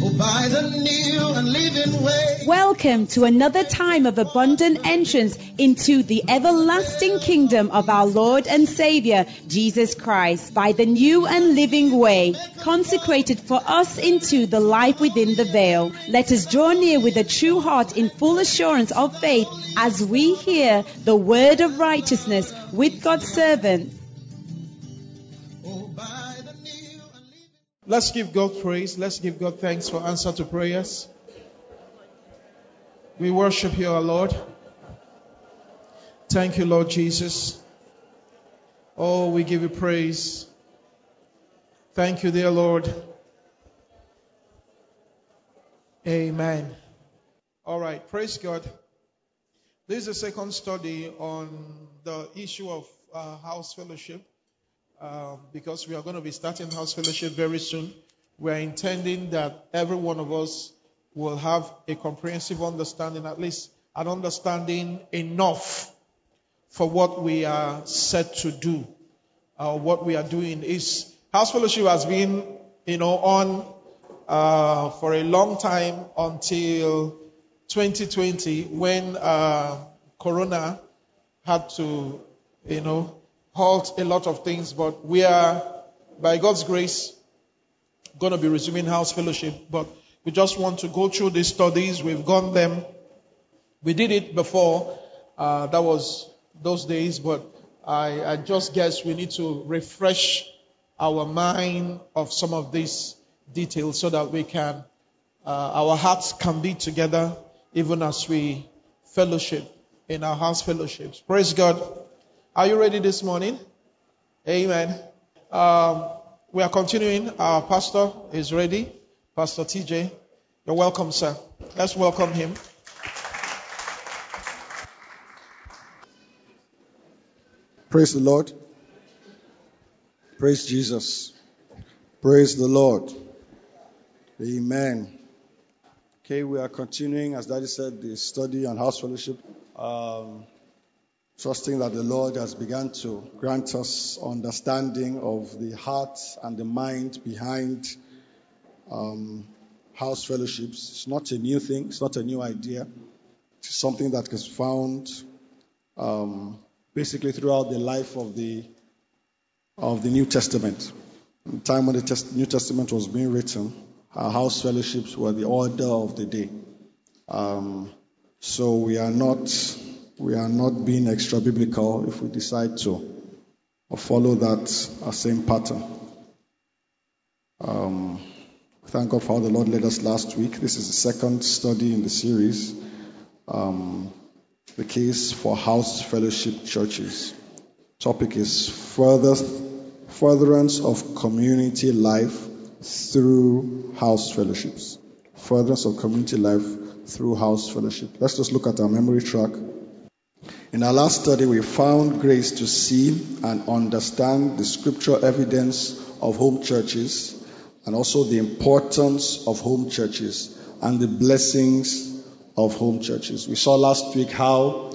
by the new and living way. Welcome to another time of abundant entrance into the everlasting kingdom of our Lord and Savior, Jesus Christ, by the new and living way, consecrated for us into the life within the veil. Let us draw near with a true heart in full assurance of faith as we hear the word of righteousness with God's servant. Let's give God praise. Let's give God thanks for answer to prayers. We worship you, our Lord. Thank you, Lord Jesus. Oh, we give you praise. Thank you, dear Lord. Amen. All right, praise God. This is the second study on the issue of house fellowship. Because we are going to be starting house fellowship very soon. We are intending that every one of us will have a comprehensive understanding, at least an understanding enough for what we are set to do. What we are doing is, house fellowship has been, on for a long time until 2020 when Corona had to, halt a lot of things, but we are, by God's grace, going to be resuming house fellowship. But we just want to go through these studies. We've gone them. We did it before. That was those days, but I just guess we need to refresh our mind of some of these details so that we can, our hearts can be together even as we fellowship in our house fellowships. Praise God. Are you ready this morning? Amen. We are continuing. Our pastor is ready. Pastor TJ. You're welcome, sir. Let's welcome him. Praise the Lord. Praise Jesus. Praise the Lord. Amen. Okay, we are continuing, as Daddy said, the study on house fellowship. Trusting that the Lord has begun to grant us understanding of the heart and the mind behind house fellowships. It's not a new thing. It's not a new idea. It's something that is found basically throughout the life of the New Testament. In the time when the New Testament was being written, house fellowships were the order of the day. So we are not being extra biblical if we decide to follow that same pattern. Thank God for how the Lord led us last week. This is the second study in the series. The case for house fellowship churches. Topic is furtherance of community life through house fellowships. Furtherance of community life through house fellowship. Let's just look at our memory track. In our last study, we found grace to see and understand the scriptural evidence of home churches and also the importance of home churches and the blessings of home churches. We saw last week how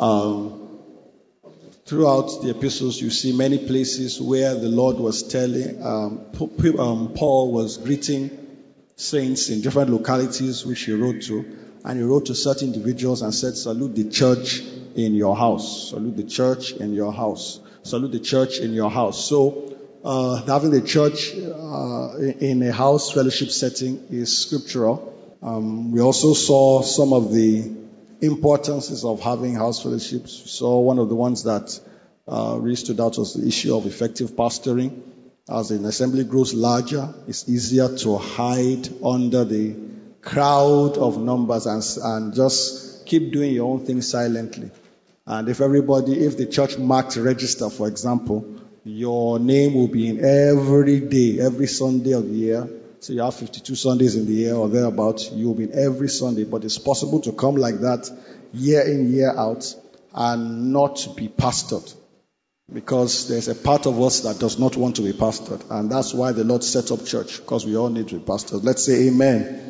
throughout the epistles you see many places where the Lord was telling, Paul was greeting saints in different localities which he wrote to. And he wrote to certain individuals and said, salute the church in your house. Salute the church in your house. Salute the church in your house. So, having the church in a house fellowship setting is scriptural. We also saw some of the importances of having house fellowships. So one of the ones that really stood out was the issue of effective pastoring. As an assembly grows larger, it's easier to hide under the crowd of numbers and just keep doing your own thing silently. And if the church marked register, for example, your name will be in every Sunday of the year. So you have 52 Sundays in the year or thereabouts, you will be in every Sunday. But it's possible to come like that year in, year out and not be pastored. Because there's a part of us that does not want to be pastored. And that's why the Lord set up church, because we all need to be pastored. Let's say amen.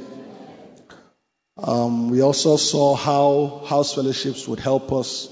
We also saw how house fellowships would help us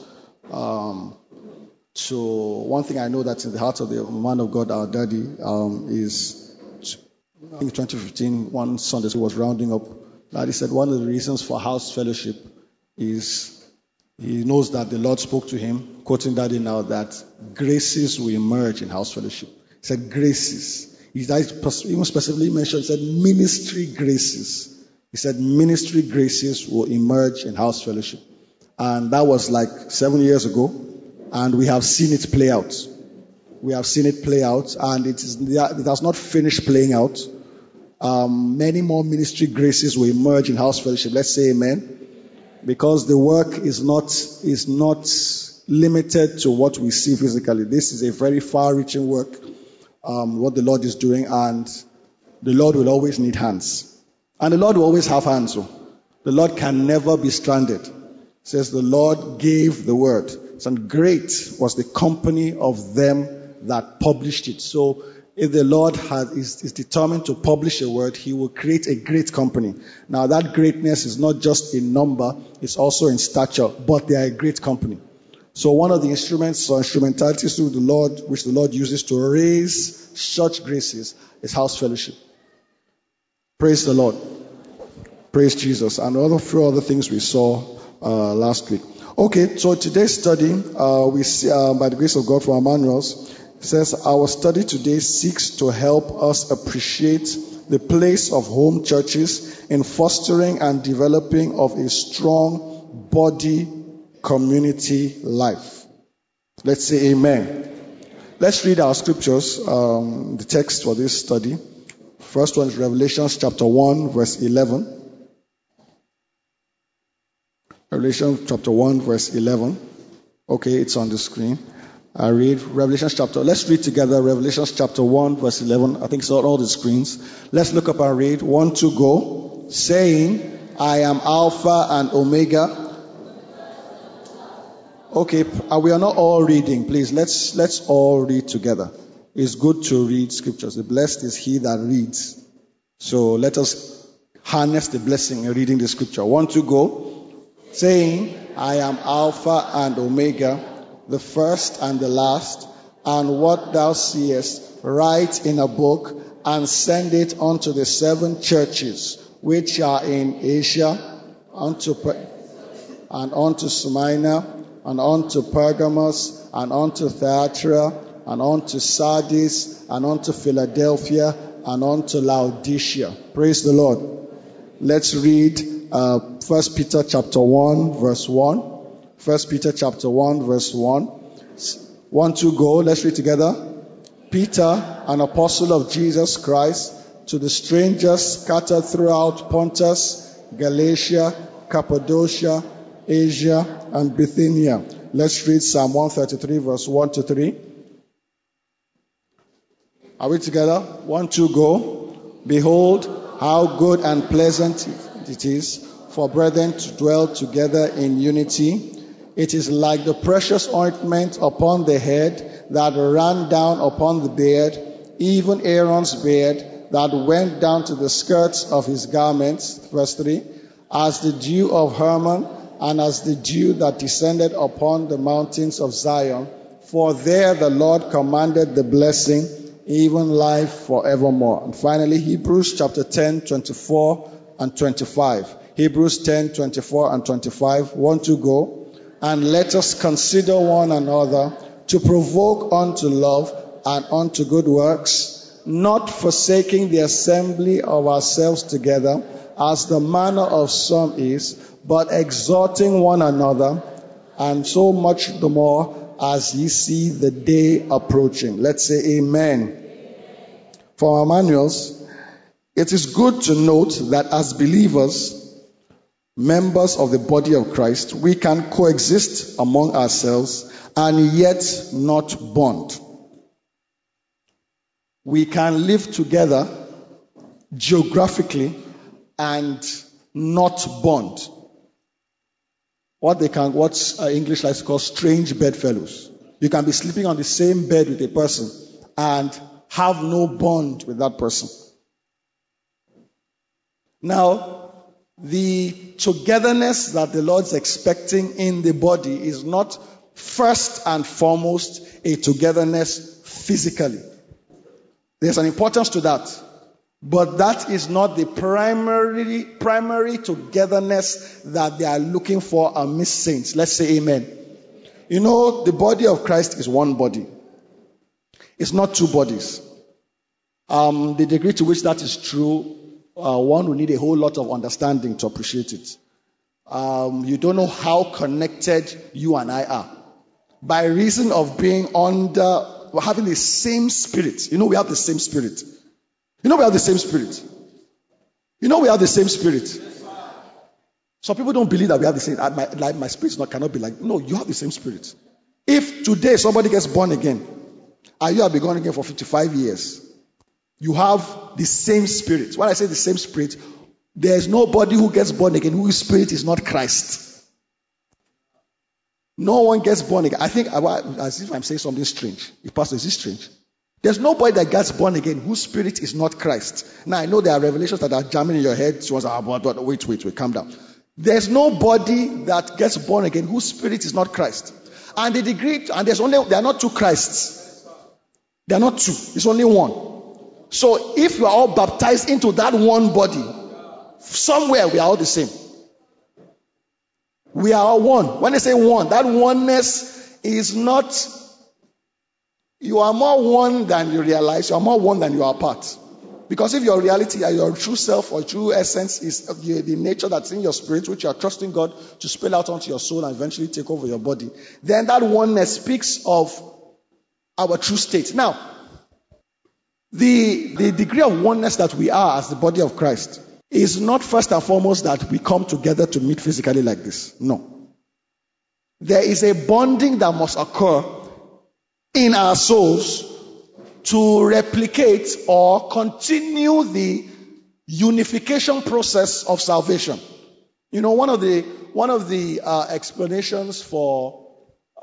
one thing I know that's in the heart of the man of God, our daddy, is I think 2015, one Sunday school was rounding up. Daddy said one of the reasons for house fellowship is he knows that the Lord spoke to him, quoting Daddy now, that graces will emerge in house fellowship. He said graces. He even specifically mentioned, said ministry graces. He said ministry graces will emerge in house fellowship. And that was like 7 years ago. And we have seen it play out. We have seen it play out. And it has not finished playing out. Many more ministry graces will emerge in house fellowship. Let's say amen. Because the work is not limited to what we see physically. This is a very far-reaching work, what the Lord is doing, and the Lord will always need hands. And the Lord will always have hands. So the Lord can never be stranded. It says the Lord gave the word. And great was the company of them that published it. So if the Lord is determined to publish a word, he will create a great company. Now that greatness is not just in number, it's also in stature, but they are a great company. So one of the instruments or instrumentalities through the Lord, which the Lord uses to raise such graces, is house fellowship. Praise the Lord. Praise Jesus. And a few other things we saw last week. Okay, so today's study, we see by the grace of God from Emmanuel's, says our study today seeks to help us appreciate the place of home churches in fostering and developing of a strong body community life. Let's say amen. Let's read our scriptures, the text for this study. First one is Revelation chapter 1 verse 11. Revelation chapter 1 verse 11. Okay, it's on the screen. I read Revelation chapter. Let's read together Revelation chapter 1 verse 11. I think it's on all the screens. Let's look up and read. 1, 2, go. Saying, I am Alpha and Omega. Okay, we are not all reading. Please, let's all read together. It's good to read scriptures. The blessed is he that reads. So let us harness the blessing in reading the scripture. 1, 2, go. Saying, I am Alpha and Omega, the first and the last, and what thou seest, write in a book, and send it unto the 7 churches which are in Asia, and unto Smyrna, and unto Pergamos, and unto Thyatira, and unto Sardis, and unto Philadelphia, and unto Laodicea. Praise the Lord. Let's read 1 Peter chapter 1 verse 1. 1 Peter chapter 1 verse 1. 1, 2, go. Let's read together. Peter, an apostle of Jesus Christ, to the strangers scattered throughout Pontus, Galatia, Cappadocia, Asia, and Bithynia. Let's read Psalm 133 verse 1 to 3. Are we together? 1, 2, go. Behold, how good and pleasant it is for brethren to dwell together in unity. It is like the precious ointment upon the head that ran down upon the beard, even Aaron's beard that went down to the skirts of his garments. Verse 3. As the dew of Hermon, and as the dew that descended upon the mountains of Zion. For there the Lord commanded the blessing, even life forevermore. And finally, Hebrews chapter 10, 24 and 25. Hebrews 10, 24 and 25. 1, 2, go. And let us consider one another to provoke unto love and unto good works, not forsaking the assembly of ourselves together, as the manner of some is, but exhorting one another, and so much the more as ye see the day approaching. Let's say amen. For our manuals, it is good to note that as believers, members of the body of Christ, we can coexist among ourselves and yet not bond. We can live together geographically and not bond. What English likes to call strange bedfellows. You can be sleeping on the same bed with a person and have no bond with that person. Now, the togetherness that the Lord's expecting in the body is not first and foremost a togetherness physically. There's an importance to that. But that is not the primary togetherness that they are looking for amidst saints. Let's say amen. You know, the body of Christ is one body. It's not two bodies. The degree to which that is true, one will need a whole lot of understanding to appreciate it. You don't know how connected you and I are. By reason of being having the same spirit. You know we have the same spirit. You know we have the same spirit. You know we have the same spirit. Some people don't believe that we have the same. My spirit cannot be like. No, you have the same spirit. If today somebody gets born again, and you have been born again for 55 years, you have the same spirit. When I say the same spirit, there is nobody who gets born again whose spirit is not Christ. No one gets born again. I think as if I'm saying something strange. If Pastor, is this strange? There's nobody that gets born again whose spirit is not Christ. Now I know there are revelations that are jamming in your head. Wait, calm down. There's nobody that gets born again whose spirit is not Christ. And the degree, and there are not two Christs. There are not two. It's only one. So if you are all baptized into that one body, somewhere we are all the same. We are all one. When I say one, that oneness is not, you are more one than you realize, you are more one than you are apart. Because if your reality, your true self or true essence is the nature that's in your spirit, which you are trusting God to spill out onto your soul and eventually take over your body, then that oneness speaks of our true state. Now, the degree of oneness that we are as the body of Christ is not first and foremost that we come together to meet physically like this. No. There is a bonding that must occur in our souls to replicate or continue the unification process of salvation. You know, one of the explanations for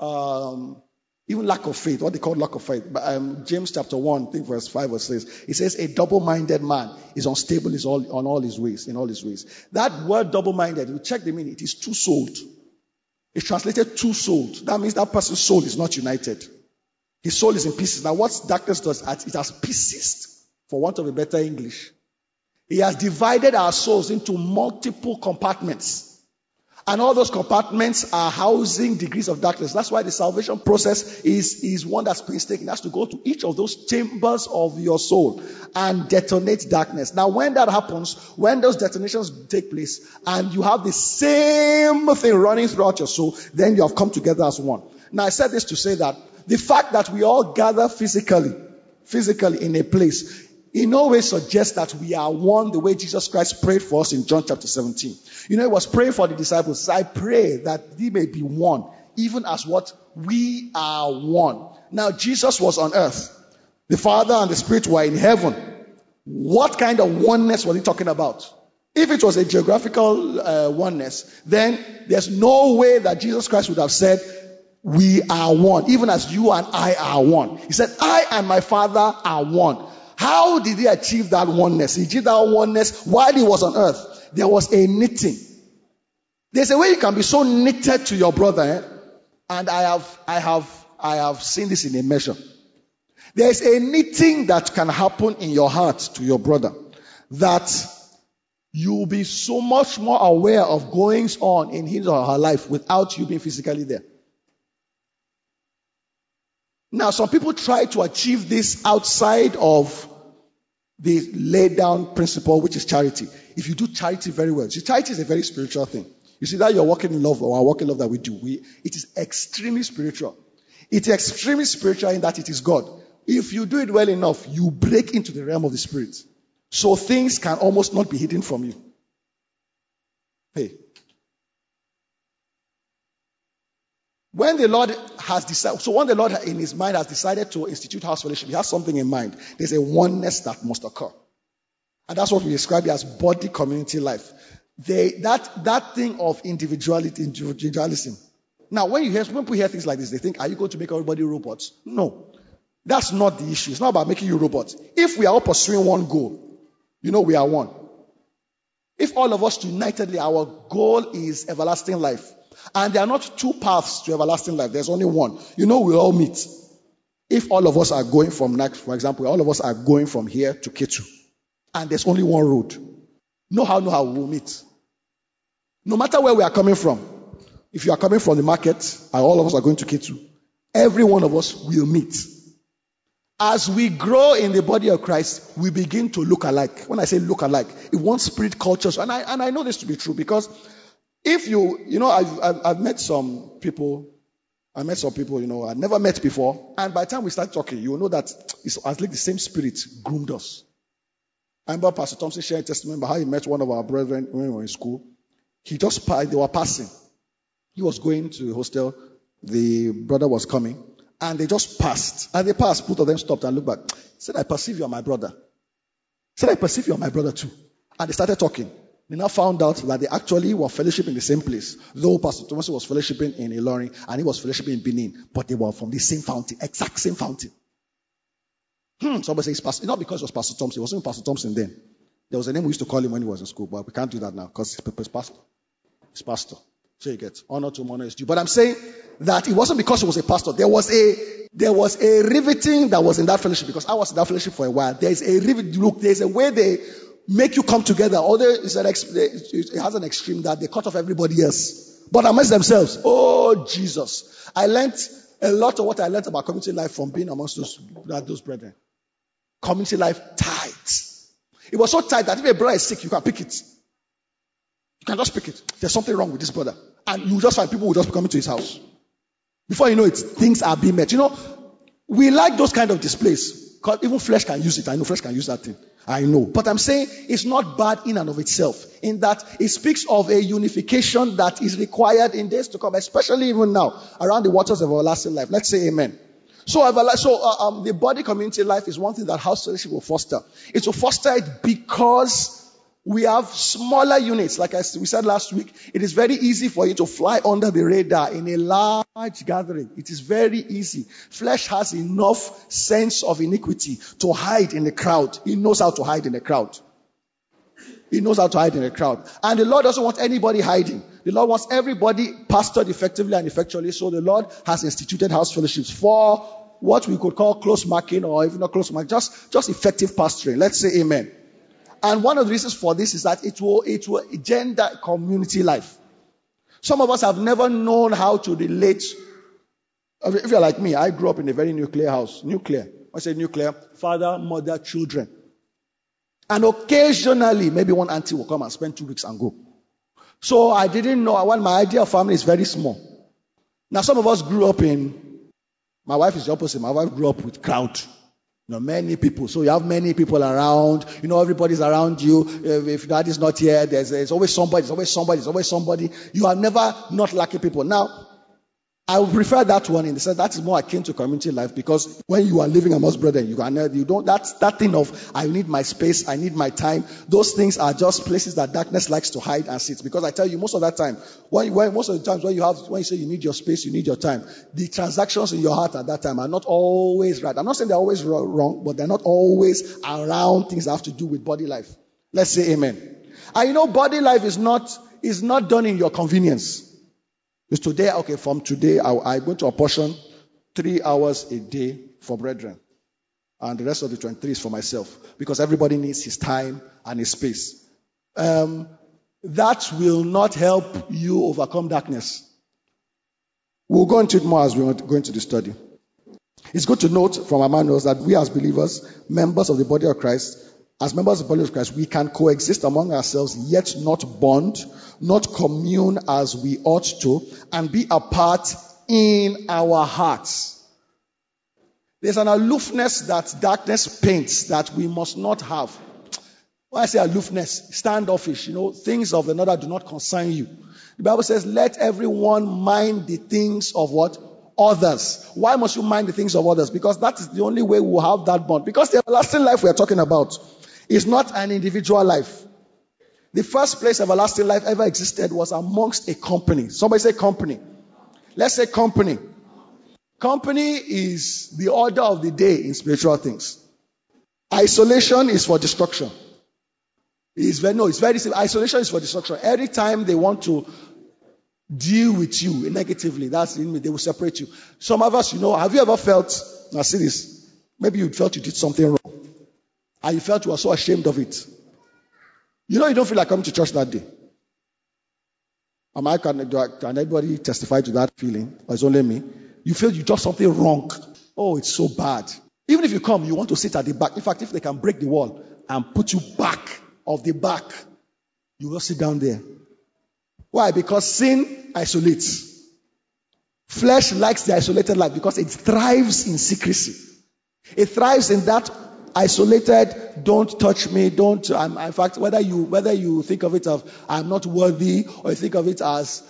even lack of faith, what they call lack of faith, James chapter 1, I think verse 5 says, it says, a double-minded man is unstable in all his ways. That word double-minded, you check the meaning, it is two-souled. It's translated two-souled. That means that person's soul is not united. His soul is in pieces. Now what darkness does, it has pieces, for want of a better English. He has divided our souls into multiple compartments. And all those compartments are housing degrees of darkness. That's why the salvation process is one that's painstaking. It has to go to each of those chambers of your soul and detonate darkness. Now, when that happens, when those detonations take place, and you have the same thing running throughout your soul, then you have come together as one. Now, I said this to say that the fact that we all gather physically in a place, in no way suggests that we are one the way Jesus Christ prayed for us in John chapter 17. You know, he was praying for the disciples. I pray that they may be one, even as what we are one. Now, Jesus was on earth. The Father and the Spirit were in heaven. What kind of oneness was he talking about? If it was a geographical oneness, then there's no way that Jesus Christ would have said, we are one, even as you and I are one. He said, I and my Father are one. How did he achieve that oneness? He achieved that oneness while he was on earth. There was a knitting. There's a way you can be so knitted to your brother, and I have seen this in a measure. There's a knitting that can happen in your heart to your brother, that you'll be so much more aware of goings on in his or her life without you being physically there. Now, some people try to achieve this outside of the laid down principle, which is charity. If you do charity very well, see, charity is a very spiritual thing. You see that you're walking in love, or our walking in love that we do, it is extremely spiritual. It is extremely spiritual in that it is God. If you do it well enough, you break into the realm of the Spirit. So things can almost not be hidden from you. Hey. When the Lord has decided, so when the Lord in his mind has decided to institute house fellowship, he has something in mind. There's a oneness that must occur. And that's what we describe as body community life. That thing of individualism. Now, when people hear things like this, they think, are you going to make everybody robots? No. That's not the issue. It's not about making you robots. If we are all pursuing one goal, we are one. If all of us unitedly, our goal is everlasting life. And there are not two paths to everlasting life. There's only one. We all meet. If all of us are going from, for example, all of us are going from here to Ketu. and there's only one road. No how we'll meet. No matter where we are coming from. If you are coming from the market, and all of us are going to Ketu, every one of us will meet. As we grow in the body of Christ, we begin to look alike. When I say look alike, it won't spirit cultures. And I know this to be true, because if I've met some people, I'd never met before. And by the time we start talking, you will know that it's as like the same spirit groomed us. I remember Pastor Thompson sharing testimony about how he met one of our brethren when we were in school. They were passing. He was going to the hostel. The brother was coming. And they just passed. And they passed. Both of them stopped and looked back. He said, I perceive you are my brother. He said, I perceive you are my brother too. And they started talking. They now found out that they actually were fellowshipping in the same place. Though Pastor Thomas was fellowshipping in Ilorin and he was fellowshipping in Benin. But they were from the same fountain. Exact same fountain. Somebody says, Pastor. Not because it was Pastor Thompson. It wasn't Pastor Thompson then. There was a name we used to call him when he was in school. But we can't do that now because it's Pastor. It's Pastor. So you get honor to honor is due. But I'm saying that it wasn't because he was a pastor. There was a riveting that was in that fellowship, because I was in that fellowship for a while. There's a riveting. Look, there's a way they make you come together. Although it has an extreme that they cut off everybody else. But amongst themselves, oh Jesus. I learned a lot of what I learned about community life from being amongst those brethren. Community life tight. It was so tight that if a brother is sick, you can pick it. You can just pick it. There's something wrong with this brother. And you just find people will just be coming to his house. Before you know it, things are being met. We like those kind of displays. Because even flesh can use it. I know flesh can use that thing. I know. But I'm saying it's not bad in and of itself. In that it speaks of a unification that is required in days to come. Especially even now, around the waters of everlasting life. Let's say amen. So the body community life is one thing that house fellowship will foster. It will foster it because we have smaller units. Like we said last week, it is very easy for you to fly under the radar in a large gathering. It is very easy. Flesh has enough sense of iniquity to hide in the crowd. He knows how to hide in the crowd. He knows how to hide in the crowd. And the Lord doesn't want anybody hiding. The Lord wants everybody pastored effectively and effectually. So the Lord has instituted house fellowships for what we could call close marking, or even not close marking, just effective pastoring. Let's say amen. And one of the reasons for this is that it will gender community life. Some of us have never known how to relate. If you're like me, I grew up in a very nuclear house. Nuclear. I say nuclear. Father, mother, children. And occasionally, maybe one auntie will come and spend 2 weeks and go. So I didn't know. My idea of family is very small. Now some of us grew up my wife is the opposite. My wife grew up with crowd. Many people. So you have many people around. Everybody's around you. If dad is not here, there's always somebody. There's always somebody. You are never not lacking people. Now, I would prefer that one in the sense that is more akin to community life, because when you are living amongst brethren, that thing of I need my space, I need my time. Those things are just places that darkness likes to hide and sit. Because I tell you, most of that time, most of the times when you say you need your space, you need your time, the transactions in your heart at that time are not always right. I'm not saying they're always wrong, but they're not always around things that have to do with body life. Let's say amen. And body life is not done in your convenience. Because from today, I'm going to apportion 3 hours a day for brethren. And the rest of the 23 is for myself. Because everybody needs his time and his space. That will not help you overcome darkness. We'll go into it more as we go into the study. It's good to note from our manuals that we as believers, members of the body of Christ, as members of the body of Christ, we can coexist among ourselves, yet not bond, not commune as we ought to, and be apart in our hearts. There's an aloofness that darkness paints that we must not have. When I say aloofness, standoffish, things of another do not concern you. The Bible says, let everyone mind the things of what? Others. Why must you mind the things of others? Because that is the only way we'll have that bond. Because the everlasting life we are talking about is not an individual life. The first place everlasting life ever existed was amongst a company. Somebody say company. Let's say company. Company is the order of the day in spiritual things. Isolation is for destruction. It's very simple. Isolation is for destruction. Every time they want to deal with you negatively, they will separate you. Some of us, have you ever felt, now see this, maybe you felt you did something wrong. and you felt you were so ashamed of it. You don't feel like coming to church that day. Can anybody testify to that feeling? Or it's only me? You feel you did something wrong. Oh, it's so bad. Even if you come, you want to sit at the back. In fact, if they can break the wall and put you back of the back, you will sit down there. Why? Because sin isolates. Flesh likes the isolated life because it thrives in secrecy. It thrives in that isolated, don't touch me, don't. In fact, whether you think of it as I'm not worthy, or you think of it as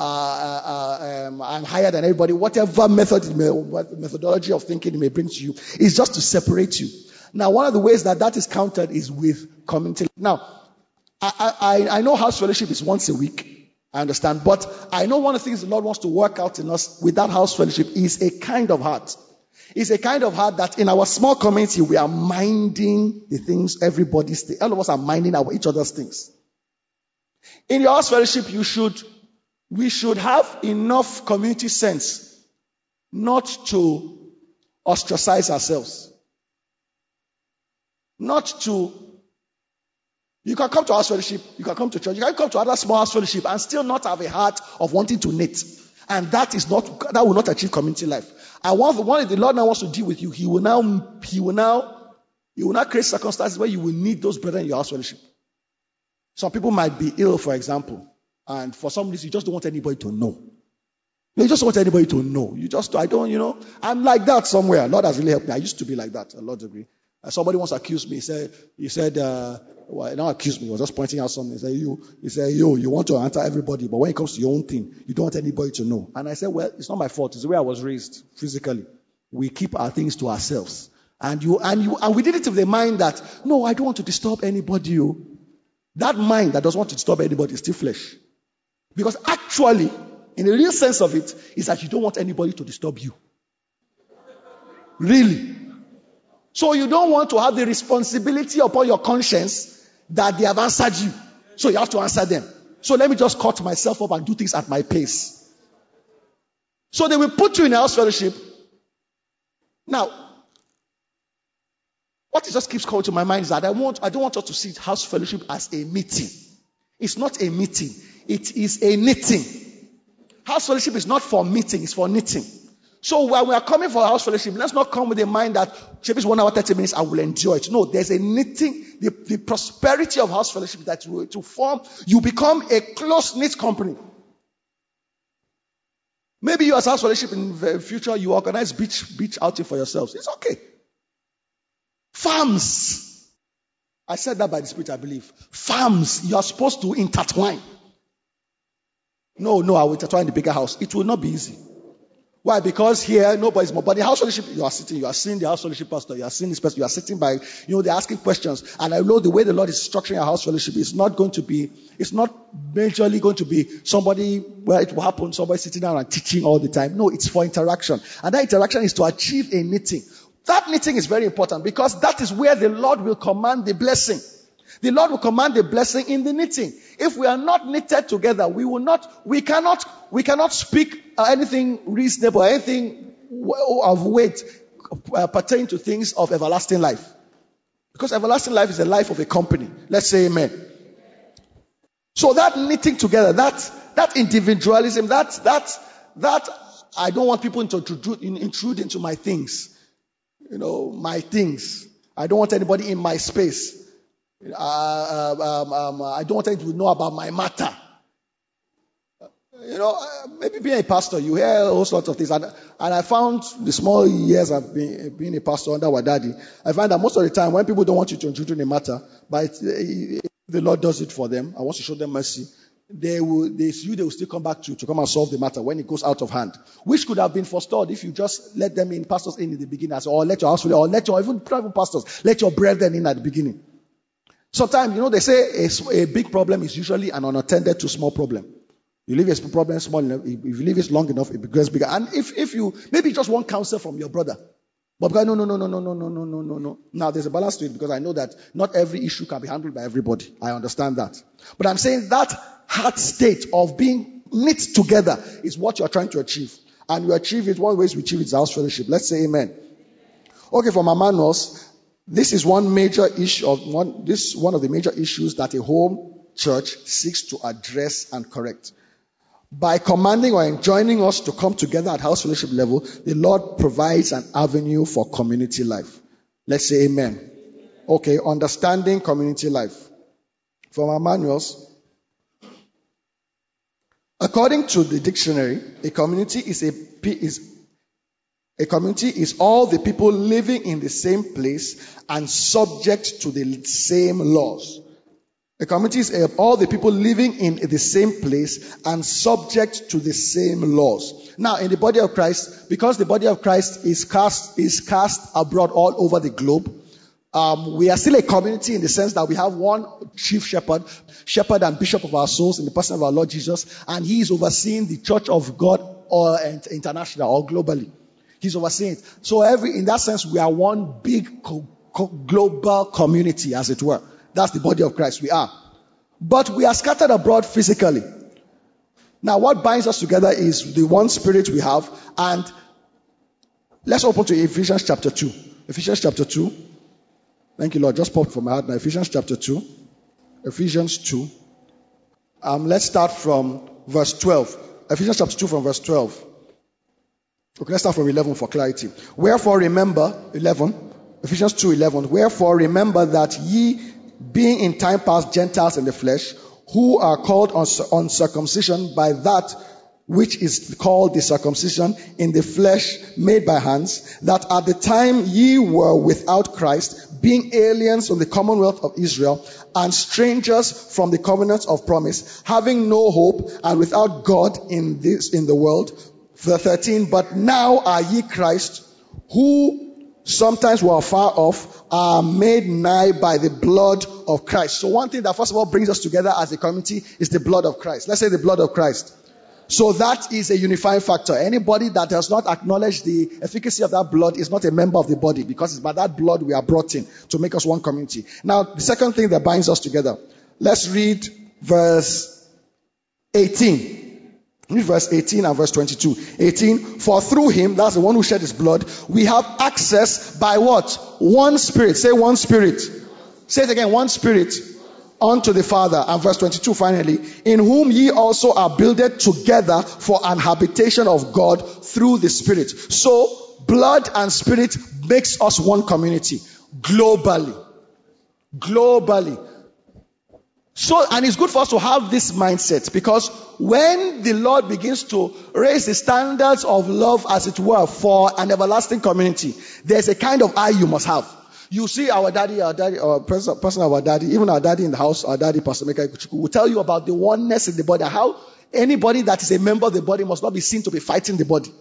I'm higher than everybody, whatever methodology of thinking it may bring to you, is just to separate you. Now, one of the ways that is countered is with community. Now, I know house fellowship is once a week. I understand. But I know one of the things the Lord wants to work out in us with that house fellowship is a kind of heart. It's a kind of heart that in our small community, we are minding the things all of us are minding each other's things. In your house fellowship, we should have enough community sense not to ostracize ourselves. You can come to house fellowship, you can come to church, you can come to other small house fellowship and still not have a heart of wanting to knit. And that will not achieve community life. And one of the Lord now wants to deal with you. He will now create circumstances where you will need those brethren in your house fellowship. Some people might be ill, for example, and for some reason you just don't want anybody to know. You just want anybody to know. I'm like that somewhere. Lord has really helped me. I used to be like that, a lot of degree. Somebody once accused me. He said, not accused me, he was just pointing out something. He said, you want to answer everybody, but when it comes to your own thing, you don't want anybody to know. And I said, well, it's not my fault. It's the way I was raised physically. We keep our things to ourselves. And we did it with the mind that, no, I don't want to disturb anybody. That mind that doesn't want to disturb anybody is still flesh. Because actually, in the real sense of it, is that you don't want anybody to disturb you. Really. So you don't want to have the responsibility upon your conscience that they have answered you. So you have to answer them. So let me just cut myself up and do things at my pace. So they will put you in a house fellowship. Now, what it just keeps coming to my mind is that I don't want us to see house fellowship as a meeting. It's not a meeting. It is a knitting. House fellowship is not for meeting, it's for knitting. So when we are coming for house fellowship, let's not come with the mind that if it's 1 hour, 30 minutes, I will enjoy it. No, there's a knitting, the prosperity of house fellowship that to form, you become a close-knit company. Maybe you as house fellowship in the future, you organize beach outing for yourselves. It's okay. Farms. I said that by the Spirit, I believe. Farms, you are supposed to intertwine. No, I will intertwine in the bigger house. It will not be easy. Why? Because here, nobody's more. But the house fellowship, you are seeing the house fellowship pastor, you are seeing this person, you are sitting by, they're asking questions. And I know the way the Lord is structuring a house fellowship is not majorly going to be somebody, where it will happen, somebody sitting down and teaching all the time. No, it's for interaction. And that interaction is to achieve a knitting. That knitting is very important because that is where the Lord will command the blessing. The Lord will command the blessing in the knitting. If we are not knitted together, we cannot speak anything reasonable, anything of weight pertaining to things of everlasting life. Because everlasting life is the life of a company. Let's say amen. So that knitting together, that individualism, that I don't want people to intrude into my things. My things. I don't want anybody in my space. I don't want anyone to know about my matter. Maybe being a pastor, you hear all sorts of things. And I found the small years I've been a pastor under our daddy, I find that most of the time when people don't want you to intrude in a matter, but the Lord does it for them, I want to show them mercy, they will still come back to come and solve the matter when it goes out of hand. Which could have been forestalled if you just let them in, pastors in the beginning, or let your house, or let your even private pastors, let your brethren in at the beginning. Sometimes, they say a big problem is usually an unattended to small problem. You leave a problem small enough, if you leave it long enough, it becomes bigger. And if you, maybe just want counsel from your brother. But no. Now there's a balance to it because I know that not every issue can be handled by everybody. I understand that. But I'm saying that heart state of being knit together is what you're trying to achieve. And you achieve it, one way we achieve it is house fellowship. Let's say amen. Okay, for Mama Nurse, This is one of the major issues that a home church seeks to address and correct. By commanding or enjoining us to come together at house fellowship level, the Lord provides an avenue for community life. Let's say amen. Okay, understanding community life. From our manuals. According to the dictionary, a community is all the people living in the same place and subject to the same laws. A community is all the people living in the same place and subject to the same laws. Now, in the body of Christ, because the body of Christ is cast abroad all over the globe, we are still a community in the sense that we have one chief shepherd and bishop of our souls in the person of our Lord Jesus, and he is overseeing the church of God or international or globally. He's overseeing it. So in that sense, we are one big global community, as it were. That's the body of Christ. We are. But we are scattered abroad physically. Now, what binds us together is the one spirit we have. And let's open to Ephesians chapter 2. Ephesians chapter 2. Thank you, Lord. Just popped from my heart now. Ephesians chapter 2. Ephesians 2. Let's start from verse 12. Ephesians chapter 2 from verse 12. Okay, let's start from 11 for clarity. Wherefore remember, 11. Ephesians 2:11. Wherefore remember that ye, being in time past Gentiles in the flesh, who are called uncircumcision by that which is called the circumcision in the flesh made by hands, that at the time ye were without Christ, being aliens from the commonwealth of Israel, and strangers from the covenants of promise, having no hope and without God in the world. Verse 13, but now are ye Christ, who sometimes were far off, are made nigh by the blood of Christ. So one thing that first of all brings us together as a community is the blood of Christ. Let's say the blood of Christ. So that is a unifying factor. Anybody that does not acknowledge the efficacy of that blood is not a member of the body, because it's by that blood we are brought in to make us one community. Now, the second thing that binds us together. Let's read verse 18. Read verse 18 and verse 22. 18, for through him, that's the one who shed his blood, we have access by what? One spirit. Say one spirit. Say it again, one spirit. Unto the Father. And verse 22 finally, in whom ye also are builded together for an habitation of God through the Spirit. So, blood and spirit makes us one community. Globally. So, and it's good for us to have this mindset, because when the Lord begins to raise the standards of love, as it were, for an everlasting community, there's a kind of eye you must have. You see our daddy, person of our daddy, even our daddy in the house, our daddy, Pastor Meka Ikuchukwu, will tell you about the oneness in the body, how anybody that is a member of the body must not be seen to be fighting the body.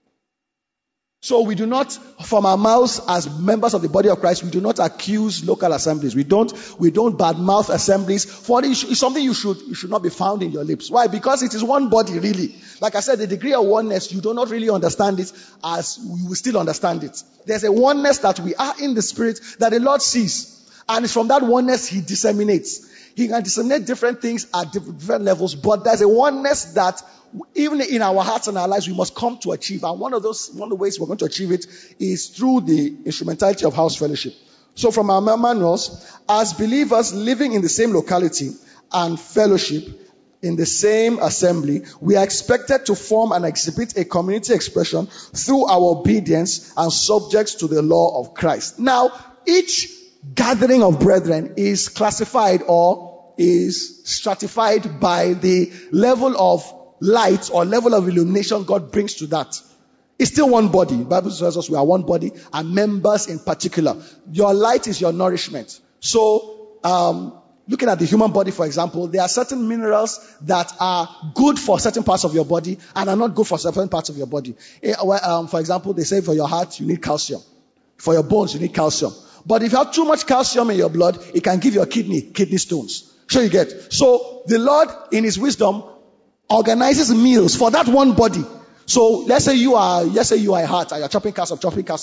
So we do not, from our mouths as members of the body of Christ, we do not accuse local assemblies. We don't badmouth assemblies. For it's something you should not be found in your lips. Why? Because it is one body, really. Like I said, the degree of oneness, you do not really understand it as you will still understand it. There's a oneness that we are in the Spirit that the Lord sees. And it's from that oneness He disseminates. He can disseminate different things at different levels, but there's a oneness that even in our hearts and our lives, we must come to achieve. And one of the ways we're going to achieve it is through the instrumentality of house fellowship. So from our manuals, as believers living in the same locality and fellowship in the same assembly, we are expected to form and exhibit a community expression through our obedience and subjects to the law of Christ. Now, each gathering of brethren is classified or is stratified by the level of light or level of illumination God brings to that. It's still one body. The Bible tells us we are one body, and members in particular. Your light is your nourishment. So, looking at the human body, for example, there are certain minerals that are good for certain parts of your body and are not good for certain parts of your body. For example, they say for your heart, you need calcium. For your bones, you need calcium. But if you have too much calcium in your blood, it can give your kidney stones. Sure you get. So, the Lord, in His wisdom, organizes meals for that one body. So let's say you are a heart and you're chopping calcium,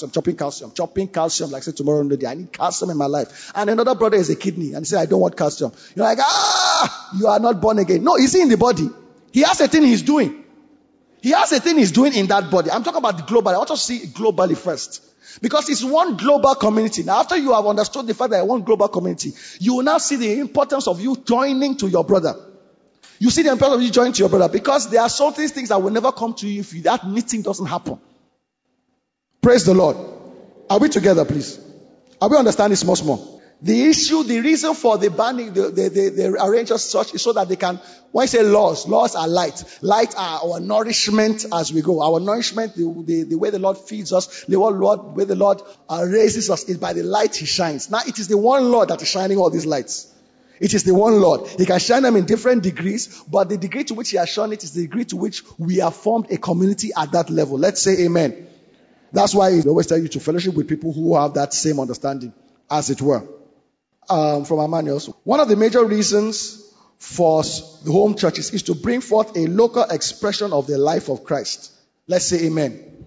like say tomorrow no day, I need calcium in my life. And another brother is a kidney and say, I don't want calcium. You're like, you are not born again. No, he's in the body. He has a thing he's doing. He has a thing he's doing in that body. I'm talking about the global. I want to see it globally first. Because it's one global community. Now, after you have understood the fact that one global community, you will now see the importance of you joining to your brother. You see the importance of you joining to your brother, because there are certain things that will never come to you if that meeting doesn't happen. Praise the Lord. Are we together, please? Are we understanding small? The reason for the banning, the arrange as such is so that they can, when I say laws are light. Light are our nourishment as we go. Our nourishment, the way the Lord feeds us, the way the Lord raises us is by the light He shines. Now, it is the one Lord that is shining all these lights. It is the one Lord. He can shine them in different degrees, but the degree to which He has shown it is the degree to which we have formed a community at that level. Let's say amen. That's why He always tell you to fellowship with people who have that same understanding, as it were. From our manuals. One of the major reasons for the home churches is to bring forth a local expression of the life of Christ. Let's say amen.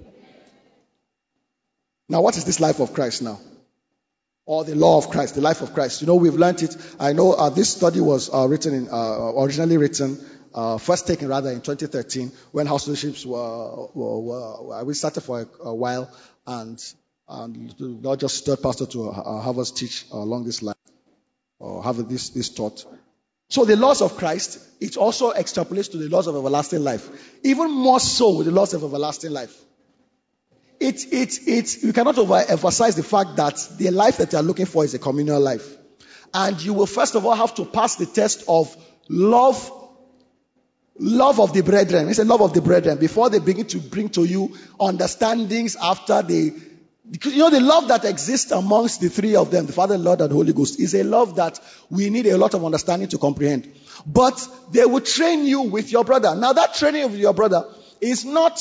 Now, what is this life of Christ now? Or the law of Christ, the life of Christ. You know, we've learned it. I know this study was originally written, first taken rather in 2013, when house fellowships we started for a while, and not just stirred pastor to have us teach along this line, or have this thought. So the laws of Christ, it also extrapolates to the laws of everlasting life. Even more so with the laws of everlasting life. You cannot overemphasize the fact that the life that you are looking for is a communal life. And you will first of all have to pass the test of love of the brethren. It's a love of the brethren before they begin to bring to you understandings after because you know the love that exists amongst the three of them, the Father, Lord, and the Holy Ghost, is a love that we need a lot of understanding to comprehend. But they will train you with your brother. Now that training with your brother is not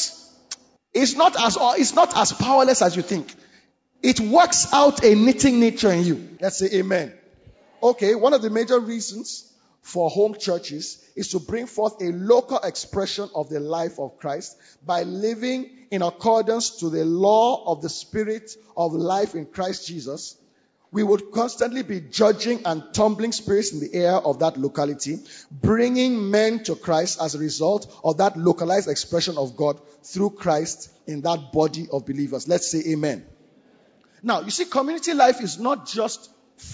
as powerless as you think. It works out a knitting nature in you. Let's say amen. Okay, one of the major reasons for home churches is to bring forth a local expression of the life of Christ by living in accordance to the law of the Spirit of life in Christ Jesus. We would constantly be judging and tumbling spirits in the air of that locality, bringing men to Christ as a result of that localized expression of God through Christ in that body of believers. Let's say amen. Now, you see, community life is not just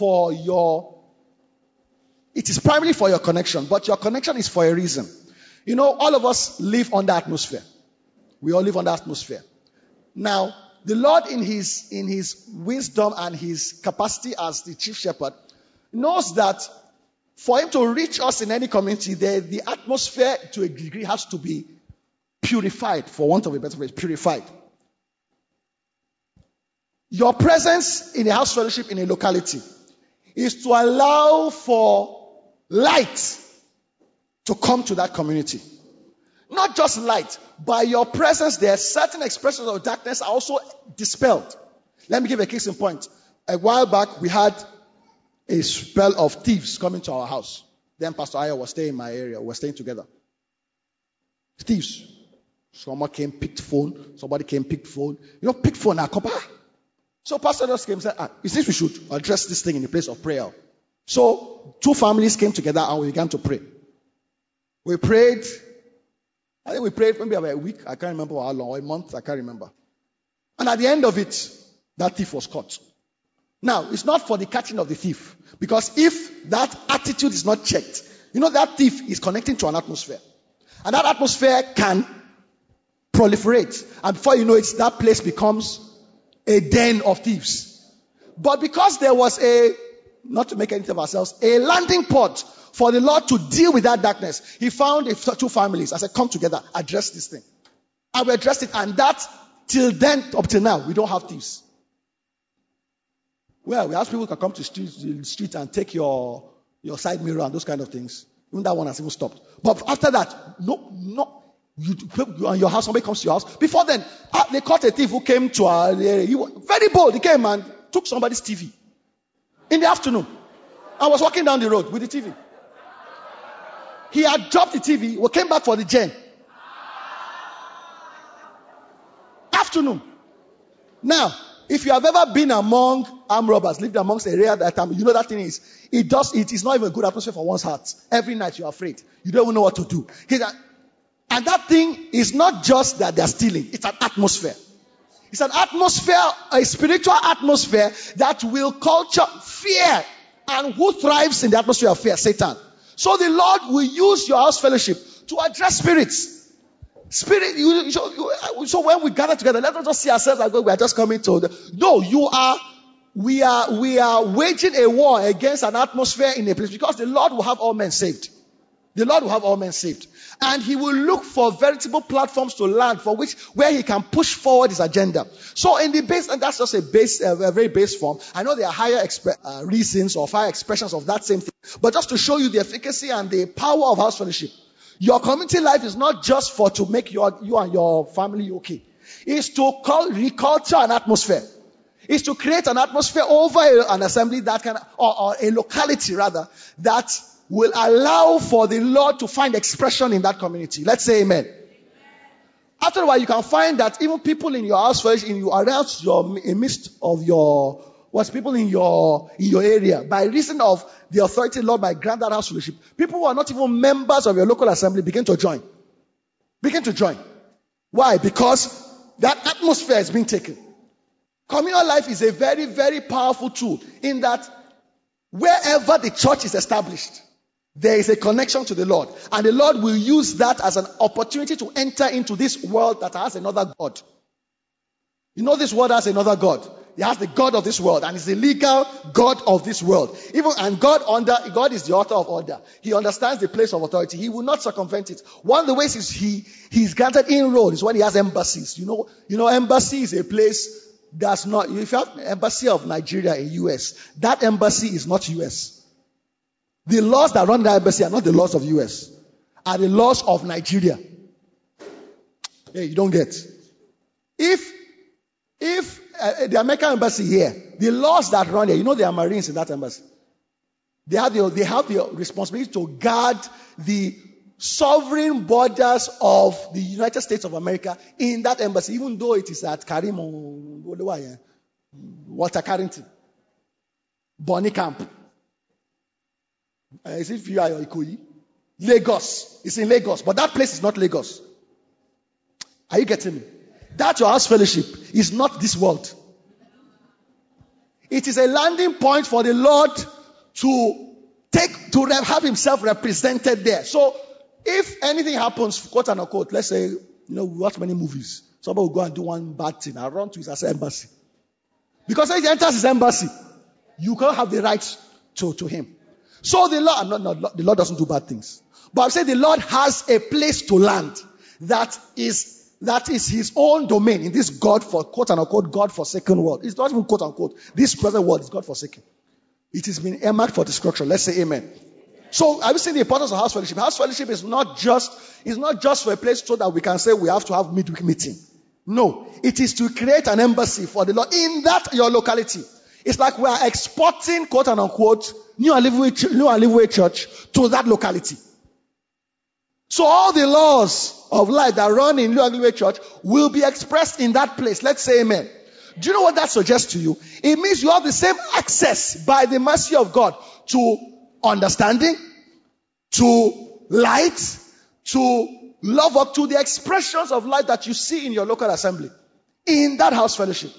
it is primarily for your connection, but your connection is for a reason. You know, all of us live under atmosphere. We all live under atmosphere. Now, the Lord in his wisdom and his capacity as the chief shepherd knows that for Him to reach us in any community, the atmosphere to a degree has to be purified, for want of a better phrase, purified. Your presence in a house fellowship in a locality is to allow for light to come to that community. Not just light. By your presence, there are certain expressions of darkness are also dispelled. Let me give a case in point. A while back, we had a spell of thieves coming to our house. Then Pastor Aya was staying in my area. We were staying together. Thieves. Someone came, picked phone. Somebody came, picked phone. You know, picked phone. So Pastor just came and said, you think we should address this thing in the place of prayer? So 2 families came together and we began to pray. We prayed. I think we prayed maybe about a week. I can't remember how long, or a month. I can't remember. And at the end of it, that thief was caught. Now, it's not for the catching of the thief. Because if that attitude is not checked, you know, that thief is connecting to an atmosphere. And that atmosphere can proliferate. And before you know it, that place becomes a den of thieves. But because there was not to make anything of ourselves, a landing port for the Lord to deal with that darkness, He found 2 families. I said, come together, address this thing. And we addressed it, and that, till then, up till now, we don't have thieves. Well, we ask people to come to the street and take your side mirror and those kind of things. Even that one has even stopped. But after that, no. You on your house, somebody comes to your house. Before then, they caught a thief who came to our area. He was very bold. He came and took somebody's TV in the afternoon. I was walking down the road with the TV. He had dropped the TV. We came back for the gen. Afternoon. Now, if you have ever been among armed robbers, lived amongst a area that time, you know that thing is, it is not even a good atmosphere for one's heart. Every night you are afraid. You don't even know what to do. And that thing is not just that they're stealing. It's an atmosphere. It's an atmosphere, a spiritual atmosphere that will culture fear. And who thrives in the atmosphere of fear? Satan. So the Lord will use your house fellowship to address spirits. So when we gather together, let us just see ourselves like we are just coming to we are waging a war against an atmosphere in a place, because the Lord will have all men saved. The Lord will have all men saved. And he will look for veritable platforms to land where he can push forward his agenda. So in the base, and that's just a very base form. I know there are higher reasons or higher expressions of that same thing. But just to show you the efficacy and the power of house fellowship. Your community life is not just to make you and your family okay. It's to reculture an atmosphere. It's to create an atmosphere over an assembly or a locality rather, that will allow for the Lord to find expression in that community. Let's say amen. After a while, you can find that even people in your house, in midst of your people in your area, by reason of the authority Lord might grant that house fellowship, people who are not even members of your local assembly begin to join. Why? Because that atmosphere is being taken. Communal life is a very, very powerful tool in that wherever the church is established, there is a connection to the Lord. And the Lord will use that as an opportunity to enter into this world that has another God. You know, this world has another God. It has the God of this world, and it's the legal God of this world. God is the author of order. He understands the place of authority. He will not circumvent it. One of the ways he's granted inroad is when he has embassies. You know, embassy is a place that's not. If you have embassy of Nigeria in US, that embassy is not US. The laws that run the embassy are not the laws of US, are the laws of Nigeria. Hey, you don't get. If the American embassy here, the laws that run there, there are Marines in that embassy. They have the responsibility to guard the sovereign borders of the United States of America in that embassy, even though it is at Karim or Walter Carrington, Bonnie Camp. Is it VI or Ikoyi? Lagos. It's in Lagos, but that place is not Lagos. Are you getting me? That your house fellowship is not this world. It is a landing point for the Lord to have himself represented there. So if anything happens, quote unquote, let's say, we watch many movies. Somebody will go and do one bad thing and run to his embassy. Because if he enters his embassy, you can't have the right to him. So the Lord doesn't do bad things. But I'm saying the Lord has a place to land that is his own domain in this quote unquote God-forsaken world. It's not even quote unquote. This present world is God-forsaken. It has been earmarked for destruction. Let's say amen. So have you seen the importance of house fellowship? House fellowship is not just for a place so that we can say we have to have midweek meeting. No, it is to create an embassy for the Lord in that your locality. It's like we are exporting quote unquote New and Living Way Church to that locality. So all the laws of life that run in New and Living Way Church will be expressed in that place. Let's say amen. Do you know what that suggests to you? It means you have the same access by the mercy of God to understanding, to light, to love, up to the expressions of life that you see in your local assembly, in that house fellowship.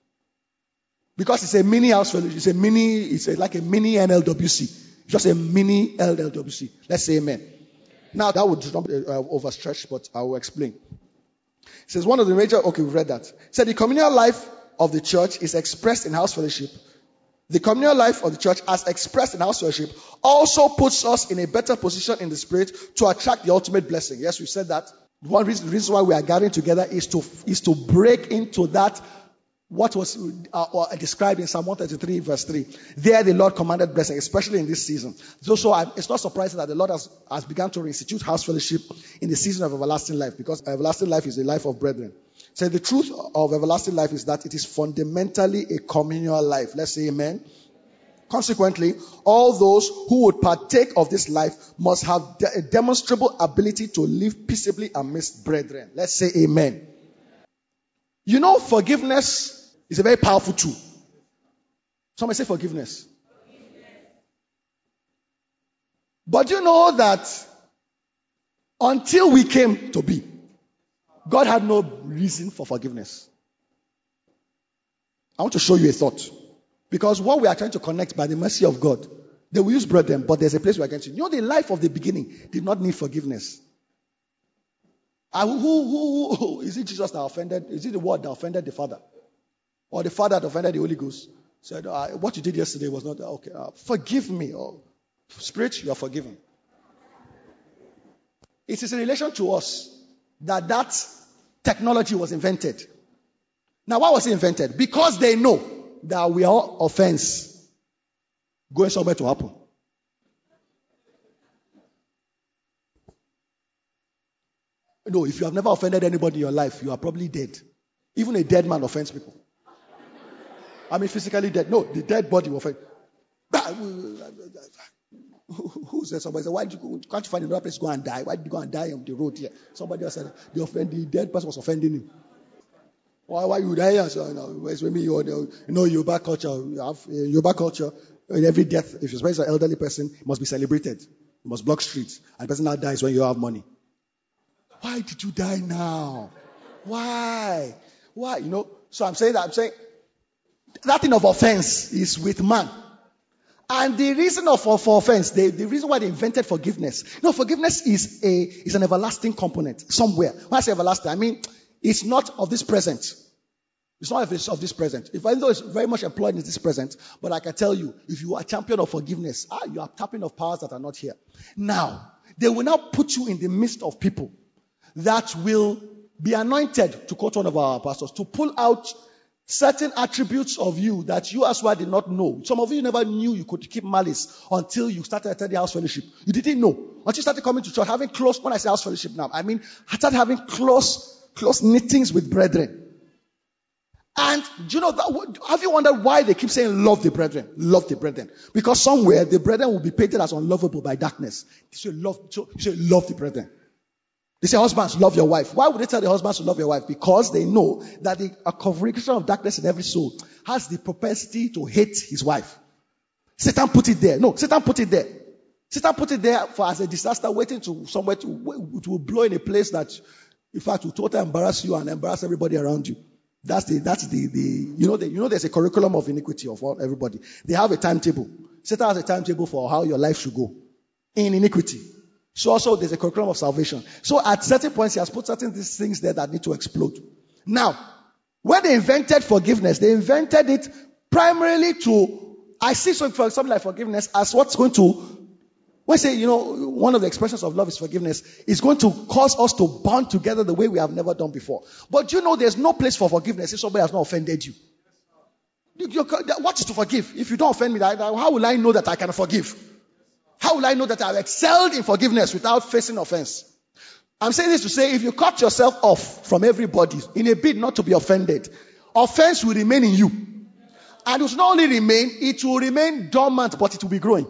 Because it's a mini house fellowship. It's like a mini NLWC. Just a mini LLWC. Let's say amen. Now that would not overstretch, but I will explain. It says one of the major, we've read that. It said the communal life of the church is expressed in house fellowship. The communal life of the church as expressed in house fellowship also puts us in a better position in the spirit to attract the ultimate blessing. Yes, we said that. One reason why we are gathering together is to break into that what was described in Psalm 133 verse 3. There the Lord commanded blessing, especially in this season. So it's not surprising that the Lord has begun to reinstitute house fellowship in the season of everlasting life, because everlasting life is the life of brethren. So the truth of everlasting life is that it is fundamentally a communal life. Let's say amen. Consequently, all those who would partake of this life must have a demonstrable ability to live peaceably amidst brethren. Let's say amen. Forgiveness is a very powerful tool. Somebody say forgiveness. But you know that until we came to be, God had no reason for forgiveness. I want to show you a thought. Because what we are trying to connect by the mercy of God, they will use brethren, but there's a place we are going to. You know, the life of the beginning did not need forgiveness. Who is it Jesus that offended? Is it the word that offended the Father? Or the Father that offended the Holy Ghost? Said, what you did yesterday was not okay. Forgive me. Oh, Spirit, you are forgiven. It is in relation to us that technology was invented. Now, why was it invented? Because they know that we are offense going somewhere to happen. No, if you have never offended anybody in your life, you are probably dead. Even a dead man offends people. I mean, physically dead. No, the dead body will offend. Who said somebody said, can't you find another place to go and die? Why did you go and die on the road here? Somebody else said the dead person was offending him. Why you die? Yoruba culture. You have Yoruba culture. In every death, if it's an elderly person, it must be celebrated. You must block streets. And the person now dies when you have money. Why did you die now? Why? So I'm saying that thing of offense is with man. And the reason for offense, the reason why they invented forgiveness. Forgiveness is an everlasting component somewhere. When I say everlasting, I mean it's not of this present. It's not of this present. Even though it's very much employed in this present, but I can tell you, if you are a champion of forgiveness, you are tapping of powers that are not here. Now, they will now put you in the midst of people that will be anointed, to quote one of our pastors, to pull out certain attributes of you that you as well did not know. Some of you never knew you could keep malice until you started attending house fellowship. You didn't know. Until you started coming to church, having close, when I say house fellowship now, I mean, I started having close knittings with brethren. And do you know that? Have you wondered why they keep saying love the brethren? Love the brethren. Because somewhere the brethren will be painted as unlovable by darkness. They say love the brethren. They say husbands, love your wife. Why would they tell the husbands to love your wife? Because they know that a congregation of darkness in every soul has the propensity to hate his wife. Satan put it there. No, Satan put it there. Satan put it there as a disaster waiting to somewhere to blow in a place that, in fact, will totally embarrass you and embarrass everybody around you. That's the there's a curriculum of iniquity of everybody. They have a timetable. Satan has a timetable for how your life should go in iniquity. So also there's a curriculum of salvation. So at certain points he has put certain these things there that need to explode. Now, when they invented forgiveness, they invented it primarily I see something like forgiveness as what's going to, when I say, one of the expressions of love is forgiveness, is going to cause us to bond together the way we have never done before. But there's no place for forgiveness if somebody has not offended you. What is to forgive? If you don't offend me, how will I know that I can forgive? How will I know that I've excelled in forgiveness without facing offense? I'm saying this to say, if you cut yourself off from everybody in a bid not to be offended, offense will remain in you. And it will not only remain, it will remain dormant, but it will be growing.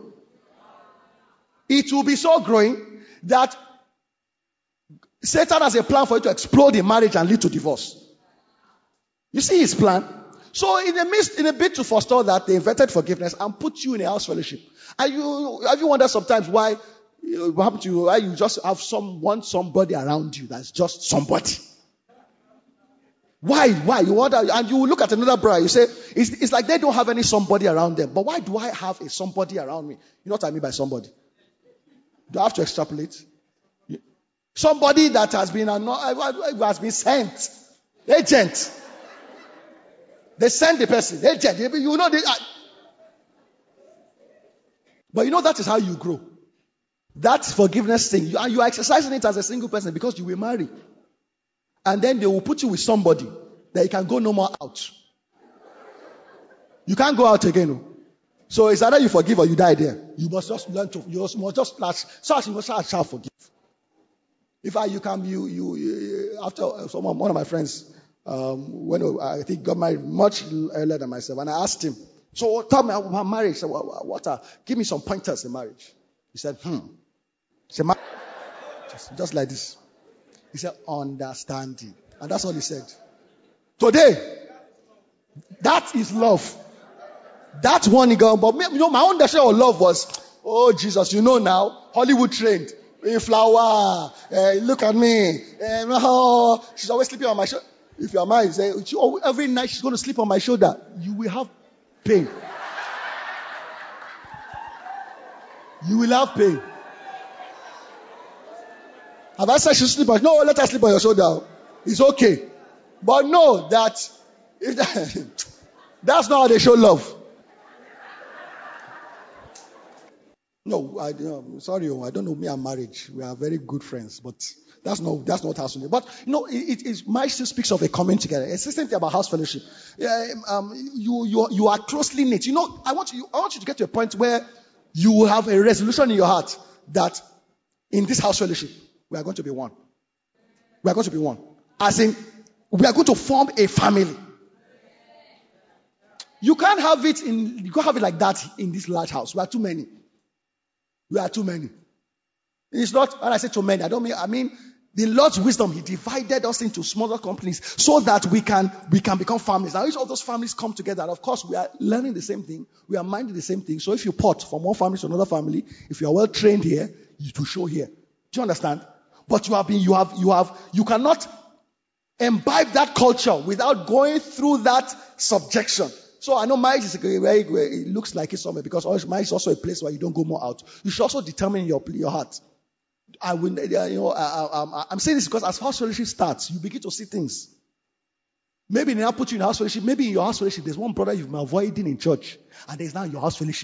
It will be so growing that Satan has a plan for it to explode in marriage and lead to divorce. You see his plan? So in a bid to forestall that, they invented forgiveness and put you in a house fellowship. And have you wondered sometimes why what happened to you? Why you just have somebody around you that's just somebody? Why? You wonder, and you look at another brother, you say, it's like they don't have any somebody around them. But why do I have a somebody around me? You know what I mean by somebody? Do I have to extrapolate? Somebody that has been sent. Agent. They send the person. Agent. But that is how you grow. That forgiveness thing. You are exercising it as a single person because you will marry. And then they will put you with somebody that you can go no more out. You can't go out again. So it's either you forgive or you die there. You must just learn to. You must just shall forgive. If after one of my friends, when I think got married much earlier than myself, and I asked him, so tell me about marriage. So give me some pointers in marriage. He said, He said, just like this. He said, understanding. And that's all he said. Today, that is love. That's one girl. But my own definition of love was, oh Jesus, now, Hollywood trained. In flower, look at me. Oh, she's always sleeping on my shoulder. If your mind say every night she's going to sleep on my shoulder, you will have pain. You will have pain. Have I said she should sleep on? No, let her sleep on your shoulder. It's okay. But know that that's not how they show love. No, sorry, I don't know me and marriage. We are very good friends, but that's not house fellowship. But marriage still speaks of a coming together. It's the same thing about house fellowship. You are closely knit. I want you to get to a point where you will have a resolution in your heart that in this house fellowship we are going to be one. We are going to be one. As in, we are going to form a family. You can't have it like that in this large house. We are too many. It's not, when I say too many, I mean the Lord's wisdom. He divided us into smaller companies so that we can become families. Now each of those families come together. And of course, we are learning the same thing. We are minding the same thing. So if you port from one family to another family, if you are well trained here, you will show here. Do you understand? But you cannot imbibe that culture without going through that subjection. So I know marriage is it looks like it's somewhere because marriage is also a place where you don't go more out. You should also determine your heart. I'm saying this because as house fellowship starts, you begin to see things. Maybe they now put you in house fellowship. Maybe in your house fellowship, there's one brother you've been avoiding in church, and there's now your house fellowship.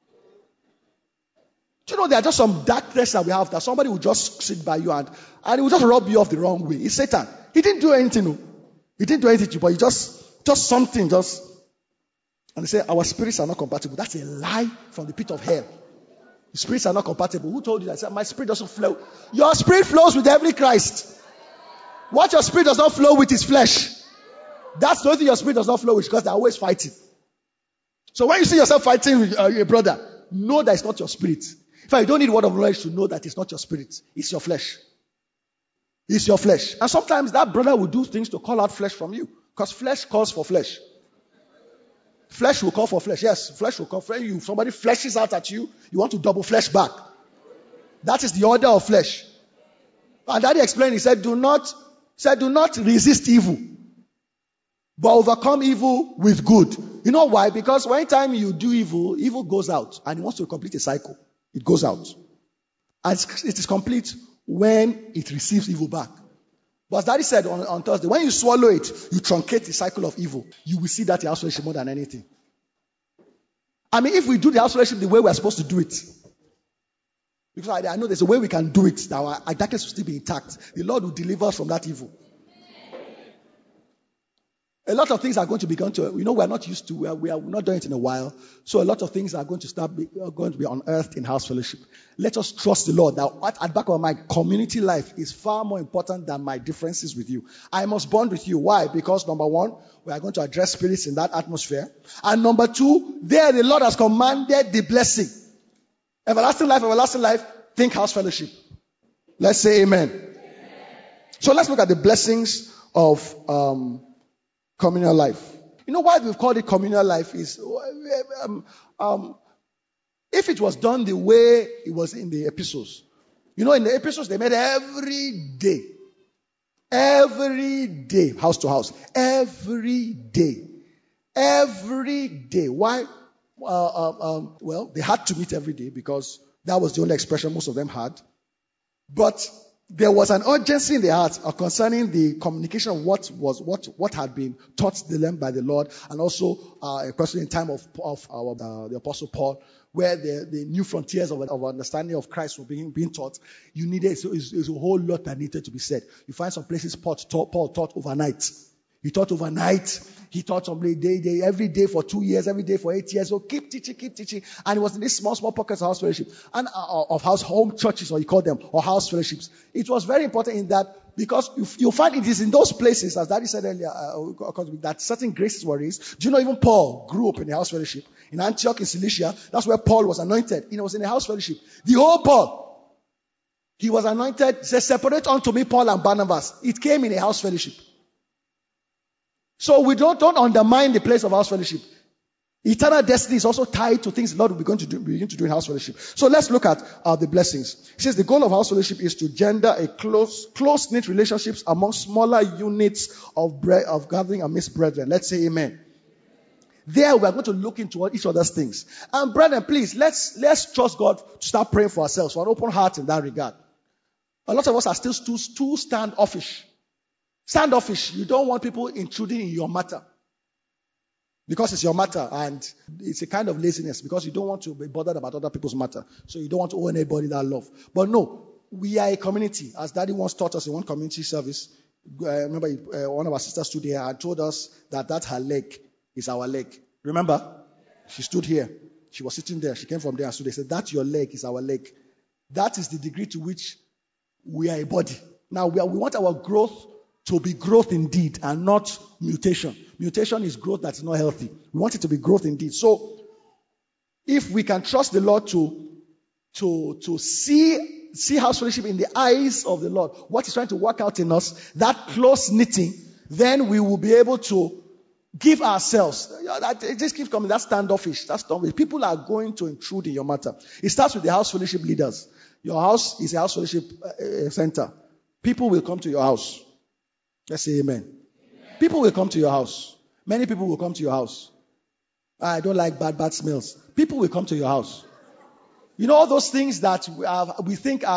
Do you know there are just some darkness that we have that somebody will just sit by you and he will just rub you off the wrong way. It's Satan. He didn't do anything. No. He didn't do anything to you, but he just something. And they say our spirits are not compatible. That's a lie from the pit of hell. The spirits are not compatible. Who told you that? I said, my spirit doesn't flow. Your spirit flows with every Christ. What your spirit does not flow with is flesh. That's the only thing your spirit does not flow with because they're always fighting. So when you see yourself fighting with your brother, know that it's not your spirit. In fact, you don't need word of knowledge to know that it's not your spirit. It's your flesh. It's your flesh. And sometimes that brother will do things to call out flesh from you. Because flesh calls for flesh. Flesh will call for flesh. Yes, flesh will call for you. Somebody fleshes out at you, you want to double flesh back. That is the order of flesh. And Daddy explained, he said, do not resist evil, but overcome evil with good. You know why? Because when time you do evil, evil goes out and it wants to complete a cycle. It goes out. And it is complete when it receives evil back. But as Daddy said on Thursday, when you swallow it, you truncate the cycle of evil. You will see that in house fellowship more than anything. I mean, if we do the house fellowship the way we are supposed to do it, because I know there's a way we can do it, that our darkness will still be intact. The Lord will deliver us from that evil. A lot of things are going to be we're not used to, we are not doing it in a while. So a lot of things are going to be unearthed in house fellowship. Let us trust the Lord that at the back of my community life is far more important than my differences with you. I must bond with you. Why? Because number one, we are going to address spirits in that atmosphere. And number two, there the Lord has commanded the blessing. Everlasting life, think house fellowship. Let's say amen. So let's look at the blessings of communal life. You know why we've called it communal life is if it was done the way it was in the epistles. You know, in the epistles they made every day, house to house, every day. Why? Well, they had to meet every day because that was the only expression most of them had. But there was an urgency in their hearts concerning the communication of what had been taught to them by the Lord, and also especially in time of the Apostle Paul, where the new frontiers of understanding of Christ were being taught. You needed is a whole lot that needed to be said. You find some places Paul taught overnight. He taught overnight. He taught every day for 2 years, every day for 8 years. So keep teaching. And it was in these small pockets of house fellowship and of home churches, or you call them, or house fellowships. It was very important in that because you find it is in those places, as Daddy said earlier, that certain graces were raised. Do you know even Paul grew up in a house fellowship in Antioch in Cilicia? That's where Paul was anointed. He was in a house fellowship. The whole Paul, he was anointed. Says, separate unto me Paul and Barnabas. It came in a house fellowship. So we don't undermine the place of house fellowship. Eternal destiny is also tied to things the Lord will begin to do in house fellowship. So let's look at the blessings. He says the goal of house fellowship is to gender a close-knit relationships among smaller units of gathering amidst brethren. Let's say amen. There we are going to look into each other's things. And brethren, please, let's trust God to start praying for ourselves, for an open heart in that regard. A lot of us are still too standoffish. Standoffish. You don't want people intruding in your matter. Because it's your matter, and it's a kind of laziness, because you don't want to be bothered about other people's matter. So you don't want to owe anybody that love. But no, we are a community. As Daddy once taught us in one community service, remember one of our sisters stood here and told us that her leg is our leg. Remember? She stood here. She was sitting there. She came from there and stood there. Said, that your leg is our leg. That is the degree to which we are a body. Now, we want our growth to be growth indeed and not mutation. Mutation is growth that's not healthy. We want it to be growth indeed. So, if we can trust the Lord to see house fellowship in the eyes of the Lord, what He's trying to work out in us, that close knitting, then we will be able to give ourselves. It just keeps coming. That's standoffish. People are going to intrude in your matter. It starts with the house fellowship leaders. Your house is a house fellowship center. People will come to your house. Let's say amen. People will come to your house. Many people will come to your house. I don't like bad smells. People will come to your house. You know all those things that we think they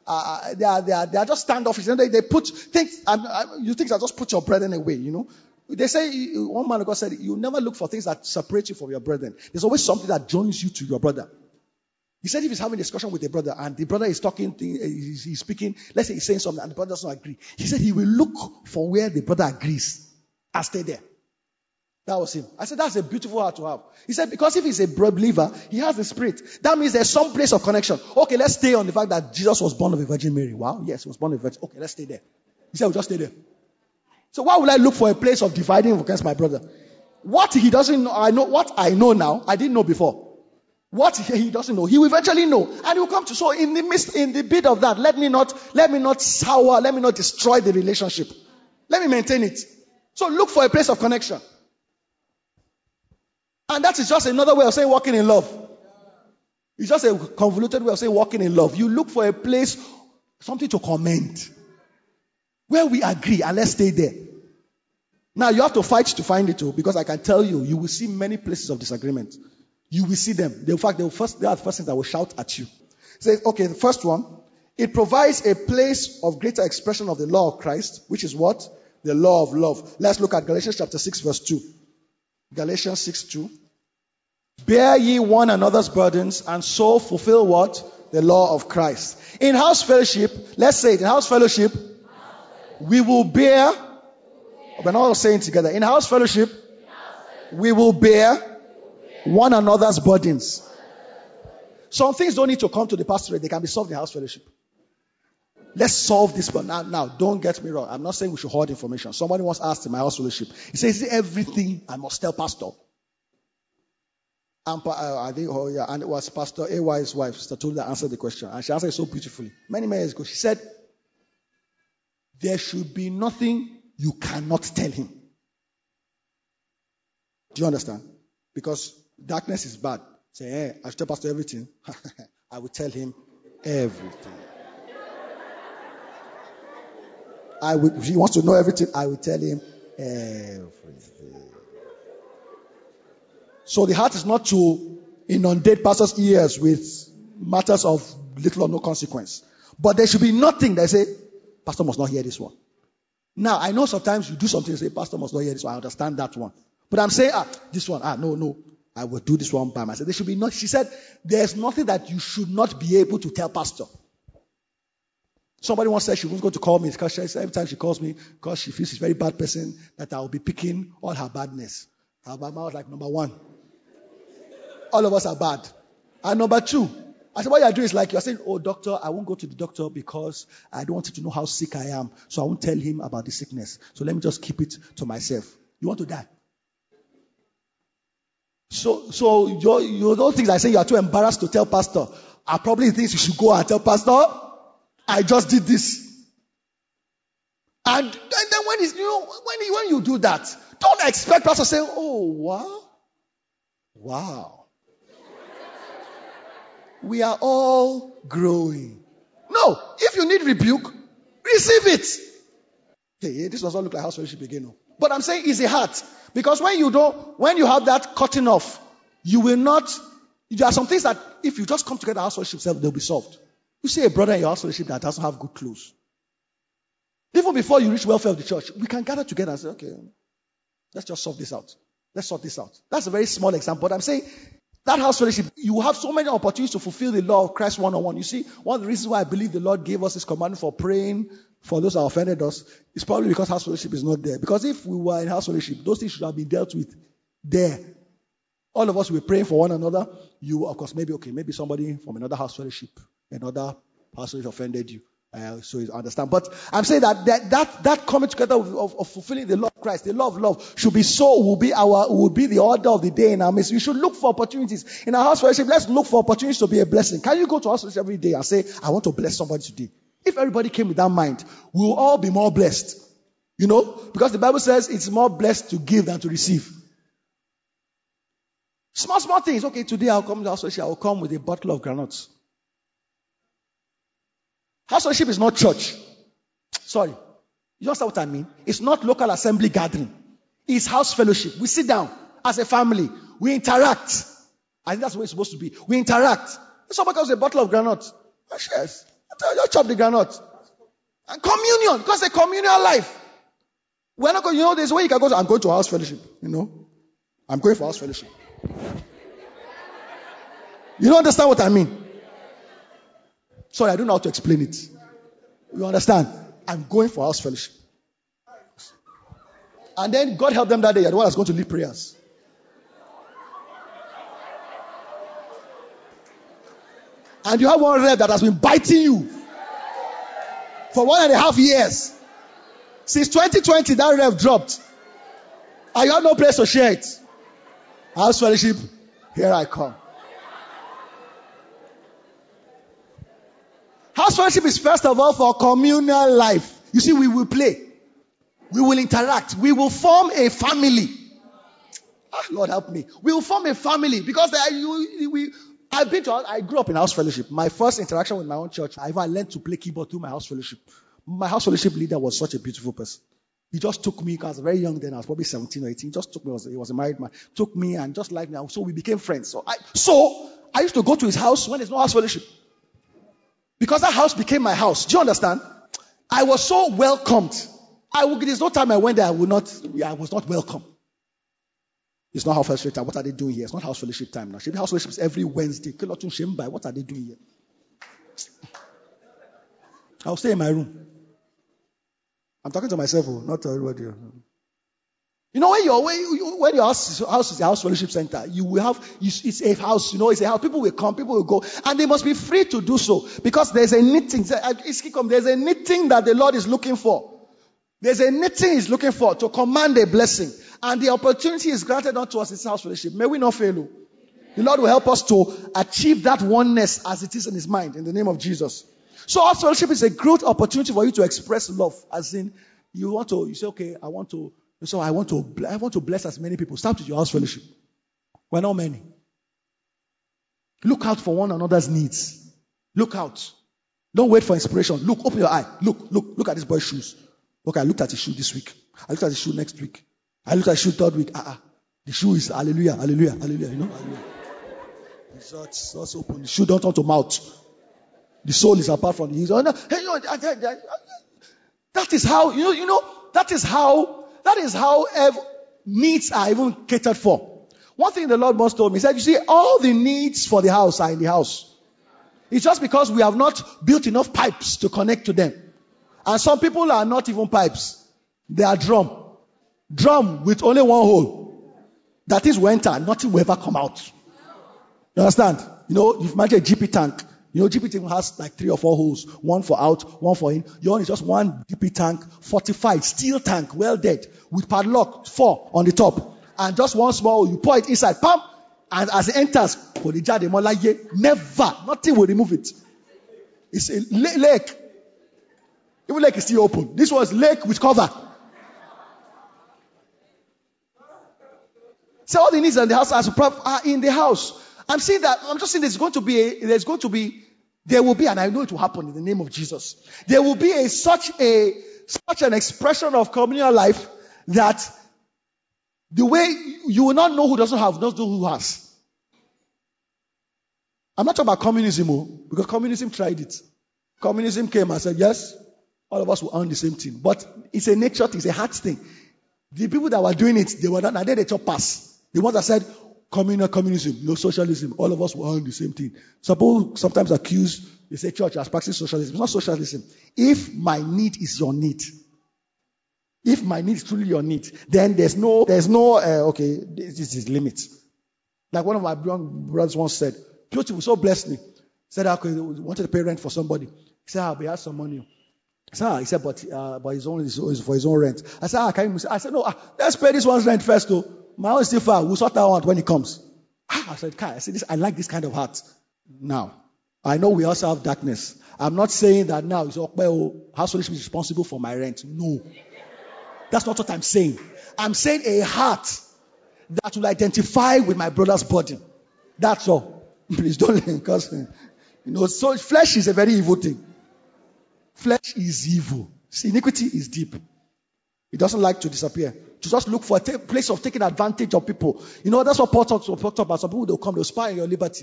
are just standoffish. They put things. You think that just put your brethren away. You know. They say, one man of God said, you never look for things that separate you from your brethren. There's always something that joins you to your brother. He said if he's having a discussion with a brother and the brother is talking, he's speaking, let's say he's saying something and the brother doesn't agree. He said he will look for where the brother agrees and stay there. That was him. I said that's a beautiful heart to have. He said because if he's a believer, he has the Spirit. That means there's some place of connection. Okay, let's stay on the fact that Jesus was born of a Virgin Mary. Wow, yes, he was born of a Virgin. Okay, let's stay there. He said we'll just stay there. So why would I look for a place of dividing against my brother? What he doesn't know, I know what I know now, I didn't know before. What he doesn't know, he will eventually know. And he will come to, so in the bit of that, let me not sour, let me not destroy the relationship. Let me maintain it. So look for a place of connection. And that is just another way of saying walking in love. It's just a convoluted way of saying walking in love. You look for a place, something to commend, where we agree, and let's stay there. Now you have to fight to find it too, because I can tell you, you will see many places of disagreement. You will see them. They are the first things that will shout at you. Say, okay, the first one, it provides a place of greater expression of the law of Christ, which is what? The law of love. Let's look at Galatians chapter 6 verse 2. Galatians 6:2. Bear ye one another's burdens and so fulfill what? The law of Christ. In house fellowship, let's say it, in house fellowship, we will bear, we're not all saying together, in house fellowship, we will bear one another's burdens. Some things don't need to come to the pastorate. They can be solved in house fellowship. Let's solve this one. Now, don't get me wrong. I'm not saying we should hoard information. Somebody once asked in my house fellowship. He says, is everything I must tell pastor? And and it was Pastor A.Y.'s wife, Sister Tolu, that answered the question. And she answered it so beautifully. Many years ago, she said, there should be nothing you cannot tell him. Do you understand? Because darkness is bad. Say, hey, I should tell Pastor everything. I will tell him everything. If he wants to know everything, I will tell him everything. So the heart is not to inundate pastors' ears with matters of little or no consequence. But there should be nothing that say, pastor must not hear this one. Now, I know sometimes you do something and say, pastor must not hear this one. I understand that one. But I'm saying, this one, no. I will do this one by myself. There should be not. She said, there's nothing that you should not be able to tell pastor. Somebody once said she was going to call me because every time she calls me, because she feels she's a very bad person, that I will be picking all her badness. Her bad mouth like number one. All of us are bad. And number two, I said, what you're doing is like you're saying, oh, doctor, I won't go to the doctor because I don't want him to know how sick I am. So I won't tell him about the sickness. So let me just keep it to myself. You want to die? So your those things I say you are too embarrassed to tell pastor are probably things you should go and tell pastor. I just did this. And then when you do that, don't expect pastor to say, oh, wow. Wow. We are all growing. No, if you need rebuke, receive it. Hey, this does not look like house fellowship again. No. But I'm saying it's a heart. Because when you have that cutting off, you will not, there are some things that if you just come together house fellowship, they'll be solved. You see a brother in your house fellowship that doesn't have good clothes. Even before you reach welfare of the church, we can gather together and say, okay, let's just sort this out. Let's sort this out. That's a very small example. But I'm saying that house fellowship, you have so many opportunities to fulfill the law of Christ one-on-one. You see, one of the reasons why I believe the Lord gave us this commandment for praying for those that offended us is probably because house fellowship is not there. Because if we were in house fellowship, those things should have been dealt with there. All of us were praying for one another. You, of course, maybe somebody from another house fellowship, another house fellowship offended you. So you understand. But I'm saying that coming together of fulfilling the law of Christ, the law of love, should be would be the order of the day in our midst. We should look for opportunities. In our house fellowship, let's look for opportunities to be a blessing. Can you go to house fellowship every day and say, I want to bless somebody today? If everybody came with that mind, we'll all be more blessed. Because the Bible says it's more blessed to give than to receive. Small things. Okay, today I'll come to house fellowship. I'll come with a bottle of granuts. House fellowship is not church. Sorry. You understand what I mean? It's not local assembly gathering. It's house fellowship. We sit down as a family. We interact. I think that's the way it's supposed to be. We interact. Somebody comes with a bottle of granite. Yes. Just chop the granite. And communion. Because it's a communal life. We're not going, there's a way you can go to, I'm going to house fellowship. I'm going for house fellowship. You don't understand what I mean? Sorry, I don't know how to explain it. You understand? I'm going for house fellowship. And then God help them that day. You're the one that's going to lead prayers. And you have one rev that has been biting you for 1.5 years. Since 2020, that rev dropped. And you have no place to share it. House fellowship, here I come. House fellowship is first of all for communal life. You see, we will play. We will interact. We will form a family. Lord help me. We will form a family because I grew up in house fellowship. My first interaction with my own church, I learned to play keyboard through my house fellowship. My house fellowship leader was such a beautiful person. He just took me, because I was very young then, I was probably 17 or 18, just took me, he was a married man, took me and just liked me. So we became friends. So I used to go to his house when there's no house fellowship. Because that house became my house. Do you understand? I was so welcomed. There's no time I went there I was not welcome. It's not house fellowship time. What are they doing here? It's not house fellowship time now. House fellowship is every Wednesday. What are they doing here? I'll stay in my room. I'm talking to myself, not to everybody. When your house is a house fellowship center, you will have, it's a house, it's a house. People will come, people will go, and they must be free to do so because there's a knitting. There's a knitting that the Lord is looking for. There's a knitting He's looking for to command a blessing, and the opportunity is granted unto us in house fellowship. May we not fail. The Lord will help us to achieve that oneness as it is in His mind, in the name of Jesus. So house fellowship is a great opportunity for you to express love, as in you say, okay, I want to bless as many people. Start with your house fellowship. We're not many. Look out for one another's needs. Look out. Don't wait for inspiration. Look, open your eye. Look at this boy's shoes. Okay, I looked at his shoe this week. I looked at his shoe next week. I looked at his shoe third week. The shoe is hallelujah, hallelujah, hallelujah. Hallelujah. It's just open. The shoe don't turn to mouth. The soul is apart from the that is how, that is how needs are even catered for. One thing the Lord once told me, He said, you see, all the needs for the house are in the house. It's just because we have not built enough pipes to connect to them. And some people are not even pipes. They are drum. Drum with only one hole. That is, we enter, nothing will ever come out. You understand? You've imagine a GP tank. GP tank has like 3 or 4 holes. One for out, one for in. Your own is just one GP tank, fortified, steel tank, well dead, with padlock, 4 on the top. And just one small hole, you pour it inside, pump, and as it enters, never, nothing will remove it. It's a lake. Even lake is still open. This was lake with cover. So all the needs in the house are in the house. I'm saying that, I'm just saying there will be, and I know it will happen in the name of Jesus. There will be such an expression of communal life that the way you will not know who doesn't have, not know who has. I'm not talking about communism, because communism tried it. Communism came and said, yes, all of us will earn the same thing. But it's a nature thing, it's a heart thing. The people that were doing it, they were not, and then they took pass. The ones that said, communism, no socialism, all of us will earn the same thing. Suppose sometimes accuse, they say church has practiced socialism. It's not socialism. If my need is your need, if my need is truly your need, then there's no, okay, this is limit. Like one of my brothers once said, people so blessed me. Said, okay, he wanted to pay rent for somebody. He said, he has some money. He said, but his own is for his own rent. I said, can you? I said, no, let's pay this one's rent first, though. My own is still far. We'll sort that out when he comes. I said, I like this kind of heart. Now, I know we also have darkness. I'm not saying that now it's house fellowship is responsible for my rent. No. That's not what I'm saying. I'm saying a heart that will identify with my brother's burden. That's all. Please don't, because, so flesh is a very evil thing. Flesh is evil. See, iniquity is deep. It doesn't like to disappear. To just look for a place of taking advantage of people. That's what Paul talks about. Some people, they'll come, they'll spy on your liberty.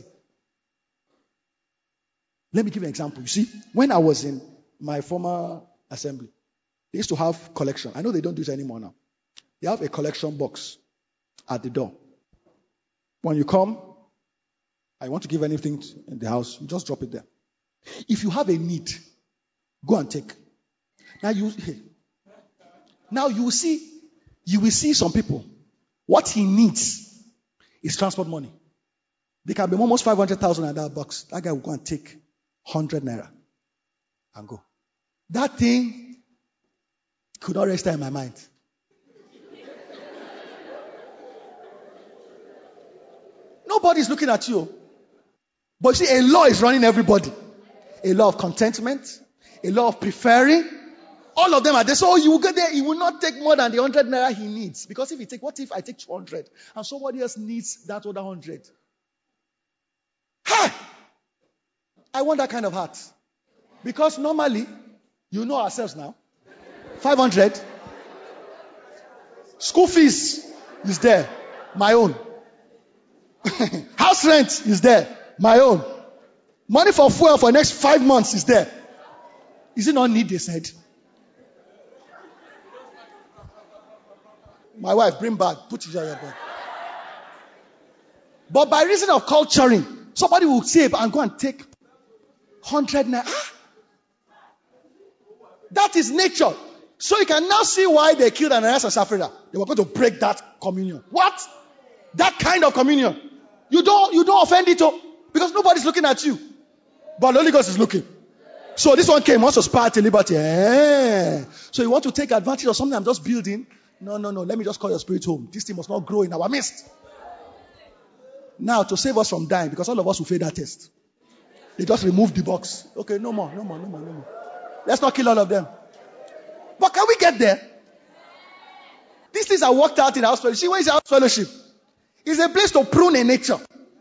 Let me give you an example. You see, when I was in my former assembly, they used to have collection. I know they don't do it anymore now. They have a collection box at the door. When you come, I want to give anything in the house, you just drop it there. If you have a need, go and take. Now you will see some people. What he needs is transport money. There can be almost 500,000 in that box. That guy will go and take 100 naira and go. That thing could not register in my mind. Nobody's looking at you. But you see, a law is running everybody. A law of contentment, a law of preferring. All of them are there. So you will get there, he will not take more than the 100 naira he needs. Because what if I take 200 and somebody else needs that other 100? I want that kind of heart. Because normally, you know ourselves now. 500. School fees is there. My own. House rent is there. My own. Money for fuel for the next 5 months is there. Is it not need, they said? My wife, bring bag. Put it in your bag. But by reason of culturing, somebody will save and go and take 100 naira. That is nature. So you can now see why they killed Ananias and Sapphira. They were going to break that communion. What? That kind of communion. You don't offend it, because nobody's looking at you. But the Holy Ghost is looking. So this one came, wants to spare to liberty. So you want to take advantage of something I'm just building? No. Let me just call your spirit home. This thing must not grow in our midst. Now, to save us from dying, because all of us will fail that test. They just removed the box. Okay, no more. Let's not kill all of them. But can we get there? These things are worked out in house fellowship. See, where is house fellowship? It's a place to prune a nature.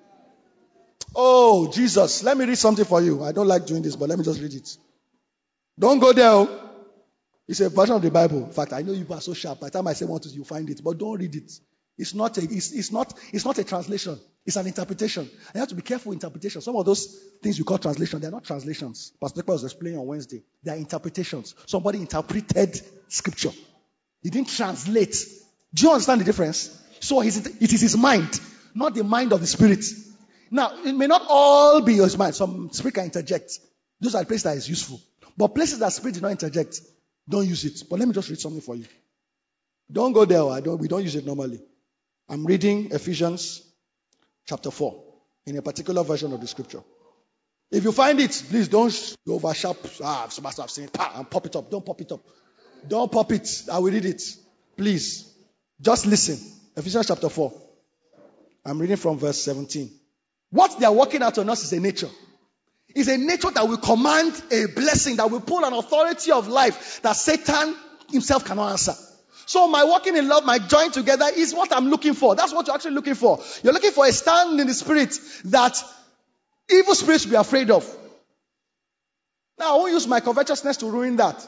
Oh, Jesus. Let me read something for you. I don't like doing this, but let me just read it. Don't go there. It's a version of the Bible. In fact, I know you are so sharp. By the time I say one to you, find it. But don't read it. It's not a translation. It's an interpretation. And you have to be careful with interpretation. Some of those things you call translation, they're not translations. Pastor Peter was explaining on Wednesday. They are interpretations. Somebody interpreted scripture. He didn't translate. Do you understand the difference? So it is his mind, not the mind of the spirit. Now, it may not all be his mind. Some spirit can interject. Those are the places that is useful. But places that spirit did not interject, don't use it. But let me just read something for you. Don't go there. We don't use it normally. I'm reading Ephesians chapter 4 in a particular version of the scripture. If you find it, please don't go over sharp. I've seen it. And pop it up. Don't pop it up. Don't pop it. I will read it. Please. Just listen. Ephesians chapter 4. I'm reading from verse 17. What they are working out on us is a nature. It's a nature that will command a blessing, that will pull an authority of life that Satan himself cannot answer. So my walking in love, my join together is what I'm looking for. That's what you're actually looking for. You're looking for a stand in the spirit that evil spirits will be afraid of. Now, I won't use my covetousness to ruin that.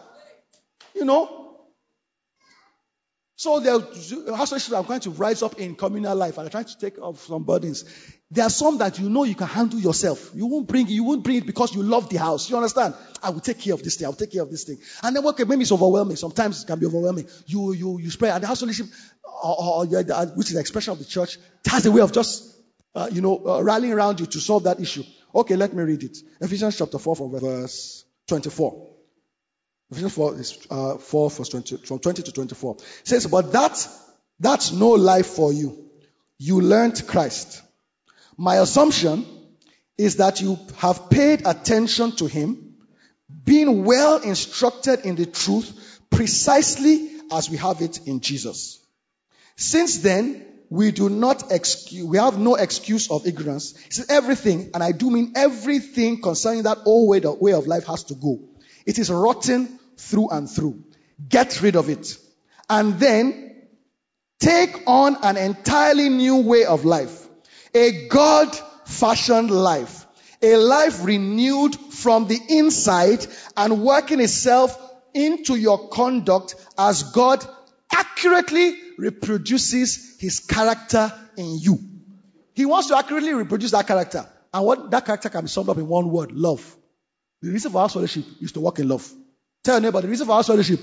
So the house relationships are going to rise up in communal life, and they're trying to take off some burdens. There are some that you can handle yourself. You won't bring it because you love the house. You understand? I will take care of this thing. I will take care of this thing. And then maybe it's overwhelming. Sometimes it can be overwhelming. You spread, and the house relationship, which is the expression of the church, has a way of just rallying around you to solve that issue. Okay, let me read it. Ephesians chapter 4 from verse 24. Ephesians 4 is 4 verse 20, from 20 to 24. It says, but that's no life for you. You learned Christ. My assumption is that you have paid attention to him, being well instructed in the truth, precisely as we have it in Jesus. Since then, we have no excuse of ignorance. It says everything, and I do mean everything concerning that old way of life has to go. It is rotten through and through. Get rid of it. And then take on an entirely new way of life. A God-fashioned life. A life renewed from the inside and working itself into your conduct as God accurately reproduces his character in you. He wants to accurately reproduce that character. And what that character can be summed up in one word: love. The reason for house fellowship is to walk in love. Tell your neighbor, the reason for house fellowship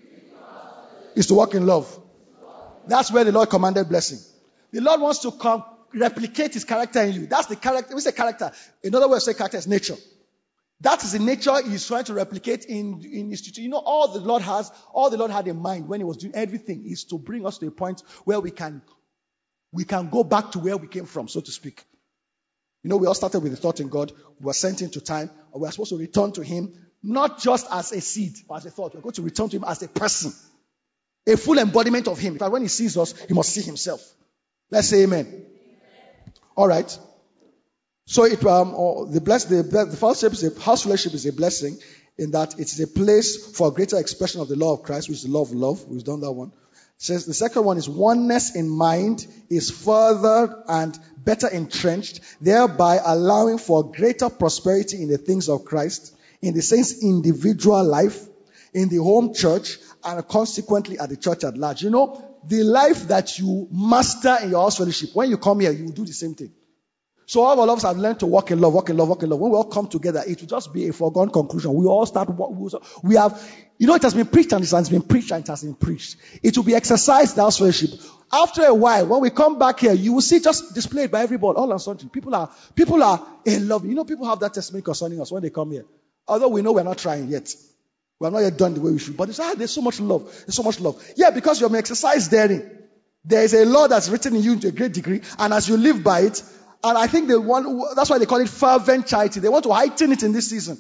is to walk in love. That's where the Lord commanded blessing. The Lord wants to replicate his character in you. That's the character. We say character. In other words, say character is nature. That is the nature he's trying to replicate in his. All the Lord had in mind when he was doing everything is to bring us to a point where we can go back to where we came from, so to speak. We all started with the thought in God. We were sent into time. We are supposed to return to him, not just as a seed, but as a thought. We're going to return to him as a person, a full embodiment of him. In fact, when he sees us, he must see himself. Let's say amen. All right. So the house relationship is a blessing in that it is a place for a greater expression of the law of Christ, which is the law of love. We've done that one. It says the second one is oneness in mind is further and better entrenched, thereby allowing for greater prosperity in the things of Christ, in the saints' individual life, in the home church, and consequently at the church at large. The life that you master in your house fellowship, when you come here, you will do the same thing. So all of us have learned to walk in love, walk in love, walk in love. When we all come together, it will just be a foregone conclusion. We all start, we have, it has been preached and it has been preached and it has been preached. It will be exercised, the house fellowship. After a while, when we come back here, you will see just displayed by everybody, all and sundry. People are in love. People have that testimony concerning us when they come here. Although we know we're not trying yet. We have not yet done the way we should. But it's, there's so much love. There's so much love. Yeah, because you have exercised therein. There is a law that's written in you to a great degree. And as you live by it, and I think that's why they call it fervent charity. They want to heighten it in this season.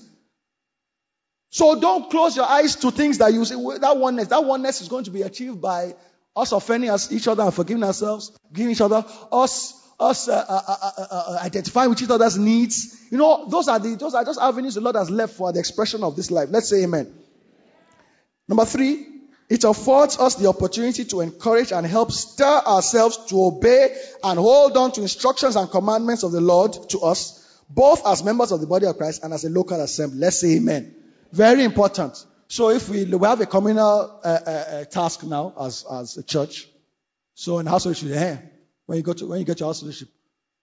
So don't close your eyes to things that you say, that oneness is going to be achieved by us offending each other and forgiving ourselves, giving each other, us identifying with each other's needs. Those are just avenues the Lord has left for the expression of this life. Let's say amen. Number 3, it affords us the opportunity to encourage and help stir ourselves to obey and hold on to instructions and commandments of the Lord to us, both as members of the body of Christ and as a local assembly. Let's say amen. Very important. So if we have a communal task now as a church. So in house fellowship, when you get your house fellowship,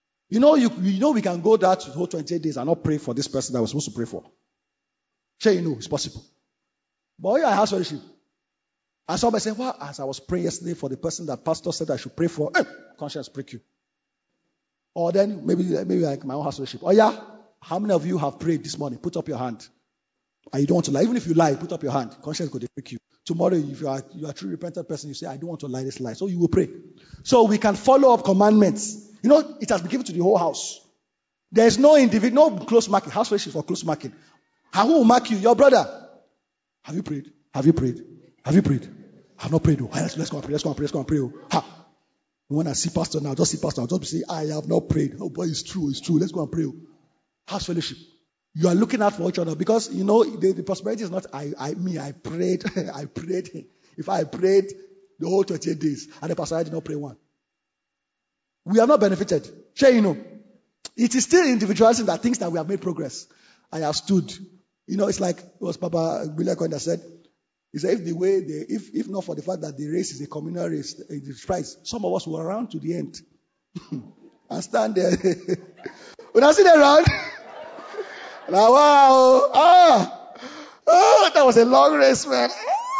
we can go there to the whole 28 days and not pray for this person that we're supposed to pray for. Sure, it's possible. But when you're at house fellowship, and somebody say, well, as I was praying yesterday for the person that pastor said I should pray for, conscience prick you. Or then maybe like my own house fellowship. Oh yeah, how many of you have prayed this morning? Put up your hand. And you don't want to lie. Even if you lie, put up your hand. Conscience could prick you. Tomorrow, if you are a true repentant person, you say, I don't want to lie this lie. So you will pray. So we can follow up commandments. It has been given to the whole house. There is no individual, no close marking. House fellowship for close marking. And who will mark you? Your brother. Have you prayed? Have you prayed? Have you prayed? I have not prayed. Let's go and pray. Let's go and pray. Let's go and pray. When I see pastor now, just see pastor. I'll just say, I have not prayed. Oh boy, it's true. It's true. Let's go and pray. House fellowship. You are looking out for each other because, the prosperity is not I prayed. I prayed. If I prayed, the whole 28 days, and the pastor did not pray one. We are not benefited. Sure, you know. It is still individualism that thinks that we have made progress. I have stood. You know, it's like it was Papa Bilekon that said, he said, if not for the fact that the race is a communal race, it's price, some of us were around to the end. And stand there. When I see them around, like, wow, that was a long race, man.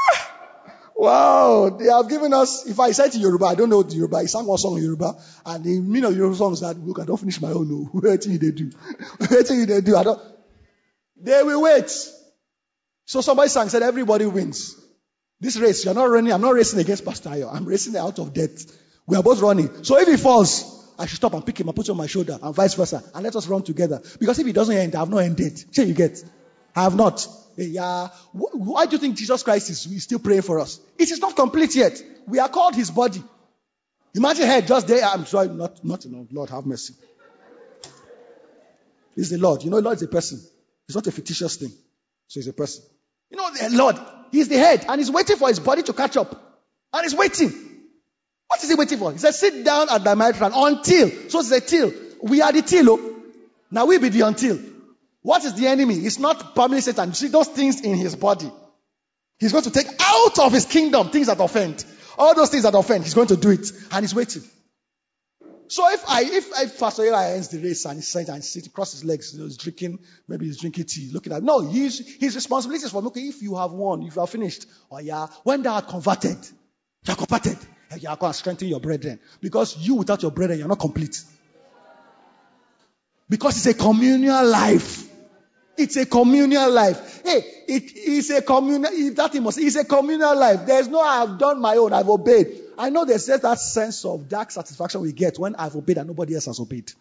Wow, they have given us, if I said to Yoruba, I don't know the Yoruba, he sang one song in Yoruba, and the meaning of Yoruba songs that, look, I don't finish my own, no. Wait till they do. Wait till they do. They will wait. So somebody sang, said, everybody wins. This race, you're not running, I'm not racing against Pastor Ayo, I'm racing out of death. We are both running. So if he falls, I should stop and pick him and put him on my shoulder, and vice versa, and let us run together. Because if he doesn't end, I have not ended. Sure you get? I have not. Yeah. Why do you think Jesus Christ is still praying for us? It is not complete yet. We are called his body. Imagine head just there. I'm sorry, not Lord, have mercy. He's the Lord. You know, Lord is a person. It's not a fictitious thing. So he's a person. You know, the Lord, he's the head, and he's waiting for his body to catch up. And he's waiting. What is he waiting for? He says, sit down at thy right hand until. So it's a till. We are the till. Oh. Now we be the until. What is the enemy? It's not primarily Satan. You see those things in his body. He's going to take out of his kingdom things that offend. All those things that offend, he's going to do it. And he's waiting. So if Pastor Eli ends the race and he's sitting across his legs, he's drinking tea, looking at, no, his responsibility is for, okay, if you have won, if you have finished, when thou art converted, you are converted, you are going to strengthen your brethren. Because you without your brethren, you're not complete. Because it's a communal life. It's a communal life. Hey, it's a communal, it's a communal life. There's no, I have done my own, I've obeyed. I know there's that sense of dark satisfaction we get when I've obeyed and nobody else has obeyed.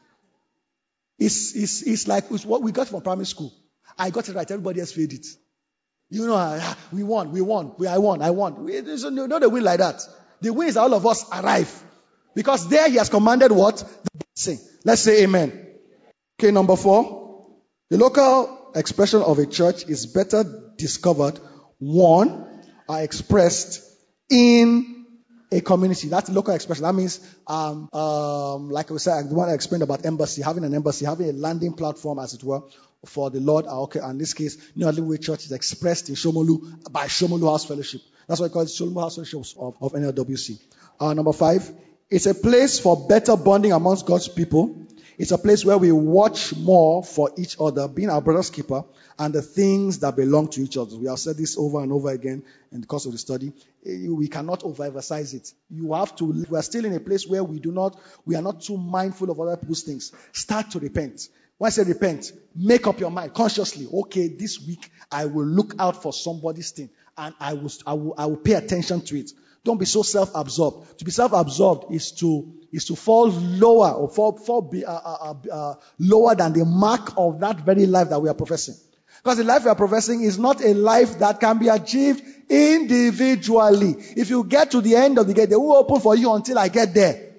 It's like it's what we got from primary school. I got it right, everybody else failed it. You know, I won. I won. There's no the win like that. The win is all of us arrive. Because there he has commanded what? The blessing. Let's say amen. Okay, number 4. The local expression of a church is better discovered, are expressed in a community. That's local expression. That means, like we said, the one I explained about embassy, having an embassy, having a landing platform, as it were, for the Lord. Okay, in this case, New Living Way Church is expressed in Shomolu by Shomolu House Fellowship. That's why I call it Shomolu House Fellowship of NLWC. Number 5, it's a place for better bonding amongst God's people. It's a place where we watch more for each other, being our brother's keeper, and the things that belong to each other. We have said this over and over again in the course of the study. We cannot overemphasize it. We are still in a place where we are not too mindful of other people's things. Start to repent. When I say repent, make up your mind consciously. Okay, this week I will look out for somebody's thing, and I will pay attention to it. Don't be so self-absorbed. To be self-absorbed is to fall lower or fall lower than the mark of that very life that we are professing. Because the life we are professing is not a life that can be achieved individually. If you get to the end of the gate, they will open for you until I get there.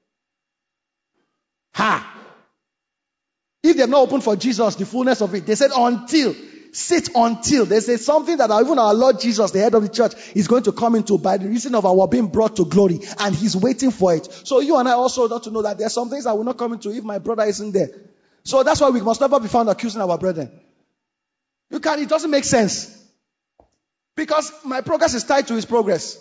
If they have not opened for Jesus, the fullness of it, they said until. Sit until. They say something that even our Lord Jesus, the head of the church, is going to come into by the reason of our being brought to glory. And he's waiting for it. So you and I also ought to know that there are some things that will not come into if my brother isn't there. So that's why we must never be found accusing our brethren. It doesn't make sense. Because my progress is tied to his progress.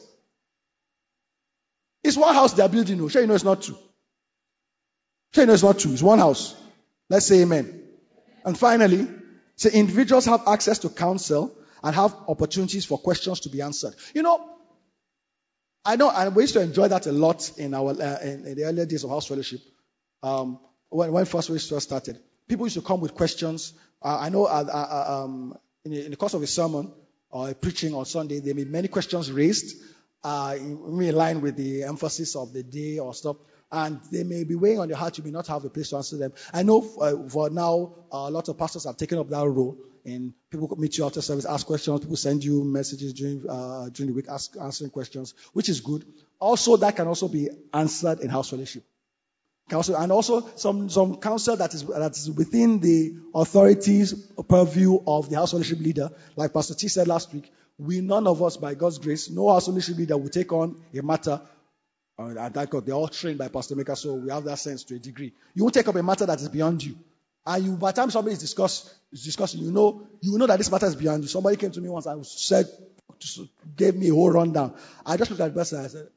It's one house they are building. No, sure you know it's not true. Sure you know it's not true. It's one house. Let's say amen. And finally, so individuals have access to counsel and have opportunities for questions to be answered. You know, and we used to enjoy that a lot in our in the earlier days of house fellowship. When first we started, people used to come with questions. I know in the course of a sermon or a preaching on Sunday, there may be many questions raised in line with the emphasis of the day or stuff. And they may be weighing on your heart. You may not have a place to answer them. I know for now, a lot of pastors have taken up that role. And people meet you after service, ask questions. People send you messages during the week, answering questions, which is good. Also, that can also be answered in house fellowship. Counsel, and also some counsel that is within the authorities purview of the house fellowship leader. Like Pastor T said last week, none of us, by God's grace, no house fellowship leader will take on a matter. And that they're all trained by Pastor Maker, so we have that sense to a degree. You won't take up a matter that is beyond you. And by the time somebody is discussing, you know that this matter is beyond you. Somebody came to me once and gave me a whole rundown. I just looked at the person and I said,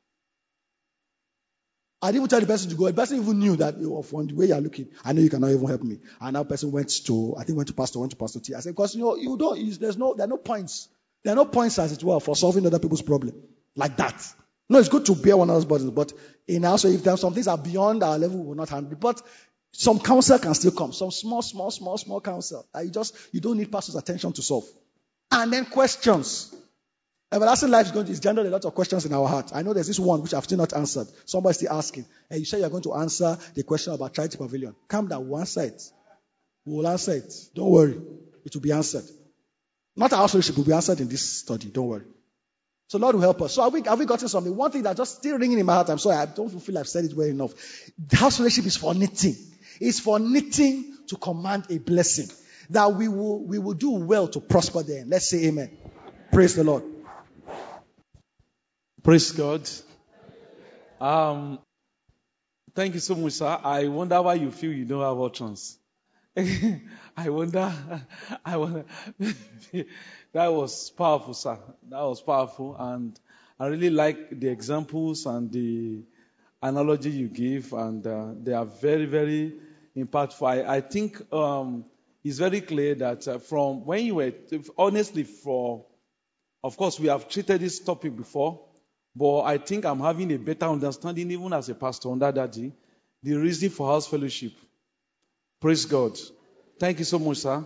I didn't even tell the person to go. The person even knew that from the way you're looking, I know you cannot even help me. And that person went to Pastor T. I said, because there are no points. There are no points, as it were, for solving other people's problem like that. No, it's good to bear one another's burdens, but also if there are some things that are beyond our level, we will not handle it. But some counsel can still come. Some small counsel. You don't need pastor's attention to solve. And then questions. Everlasting life is generating a lot of questions in our heart. I know there's this one which I've still not answered. Somebody's still asking. And you say you're going to answer the question about Charity Pavilion. Calm down, we'll answer it. We'll answer it. Don't worry. It will be answered. Not our fellowship will be answered in this study. Don't worry. So Lord will help us. So have we gotten something? One thing that's just still ringing in my heart. I'm sorry, I don't feel I've said it well enough. The house fellowship is for knitting. It's for knitting to command a blessing. That we will do well to prosper there. Let's say amen. Praise the Lord. Praise God. Thank you so much, sir. I wonder why you feel you don't have options. I wonder. That was powerful, sir. That was powerful. And I really like the examples and the analogy you give. And they are very, very impactful. I think it's very clear that from when you were, honestly, of course, we have treated this topic before. But I think I'm having a better understanding, even as a pastor under Daddy, the reason for house fellowship. Praise God. Thank you so much, sir.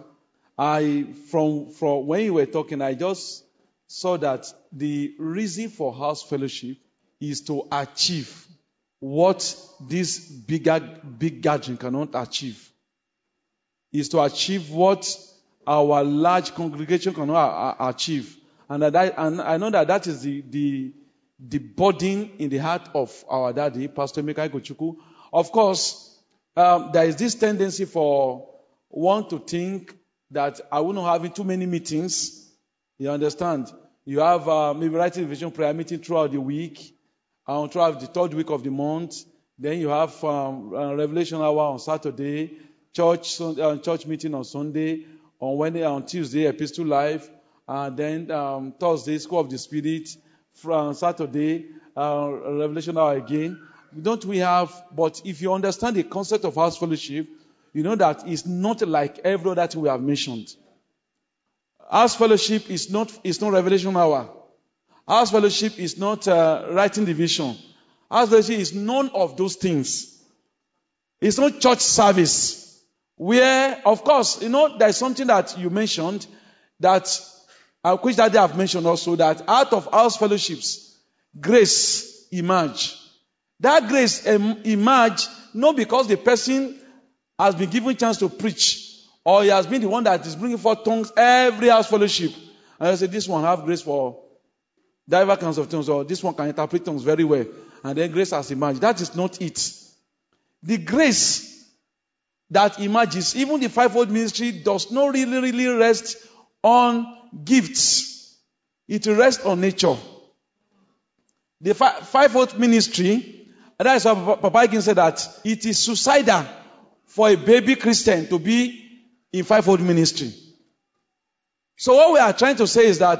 From when you were talking, I just saw that the reason for house fellowship is to achieve what this big gathering cannot achieve. Is to achieve what our large congregation cannot achieve. And I know that is the burden in the heart of our daddy, Pastor Emeka Ikochukwu. Of course, there is this tendency for one to think that I will not have too many meetings. You understand? You have maybe writing vision prayer meeting throughout the week, throughout the third week of the month. Then you have Revelation Hour on Saturday, church meeting on Sunday, on Wednesday, on Tuesday, Epistle Live, and then Thursday, School of the Spirit, from Saturday, Revelation Hour again. Don't we have? But if you understand the concept of house fellowship, you know that it's not like every other thing we have mentioned. House fellowship is not Revelation Hour. House fellowship is not writing division. House fellowship is none of those things. It's not church service. Where, of course, there's something that you mentioned that, which that they have mentioned also, that out of house fellowships, grace emerge. That grace emerge not because the person has been given a chance to preach, or he has been the one that is bringing forth tongues every house fellowship. And I say, this one have grace for diverse kinds of tongues, or this one can interpret tongues very well. And then grace has emerged. That is not it. The grace that emerges, even the fivefold ministry, does not really rest on gifts. It rests on nature. The fivefold ministry, and that is why Papa Hagin said that it is suicidal for a baby Christian to be in fivefold ministry. So what we are trying to say is that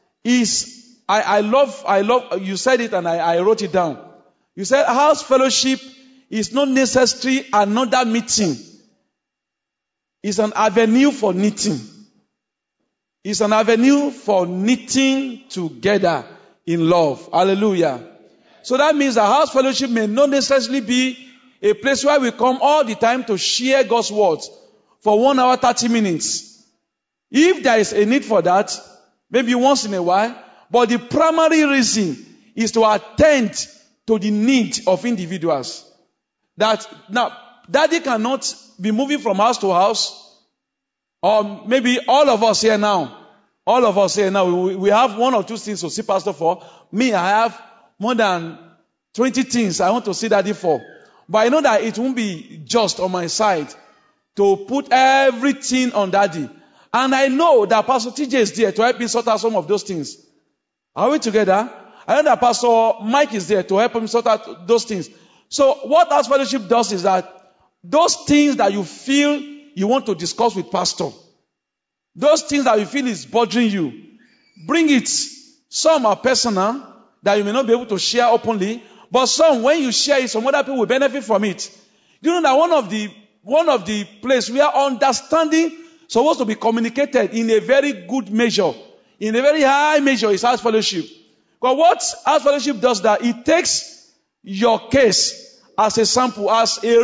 I love, you said it and I wrote it down. You said house fellowship is not necessarily another meeting. It's an avenue for knitting. It's an avenue for knitting together in love. Hallelujah. So that means that house fellowship may not necessarily be a place where we come all the time to share God's word for 1 hour, 30 minutes. If there is a need for that, maybe once in a while, but the primary reason is to attend to the need of individuals. That now, Daddy cannot be moving from house to house, or maybe all of us here now, we have 1 or 2 things to see Pastor for. Me, I have more than 20 things I want to see Daddy for. But I know that it won't be just on my side to put everything on Daddy. And I know that Pastor TJ is there to help me sort out some of those things. Are we together? I know that Pastor Mike is there to help him sort out those things. So what House Fellowship does is that those things that you feel you want to discuss with Pastor, those things that you feel is bothering you, bring it. Some are personal that you may not be able to share openly, but some, when you share it, some other people will benefit from it. You know that one of the places where understanding supposed to be communicated in a very good measure, in a very high measure, is House Fellowship. But what House Fellowship does that it takes your case as a sample, as a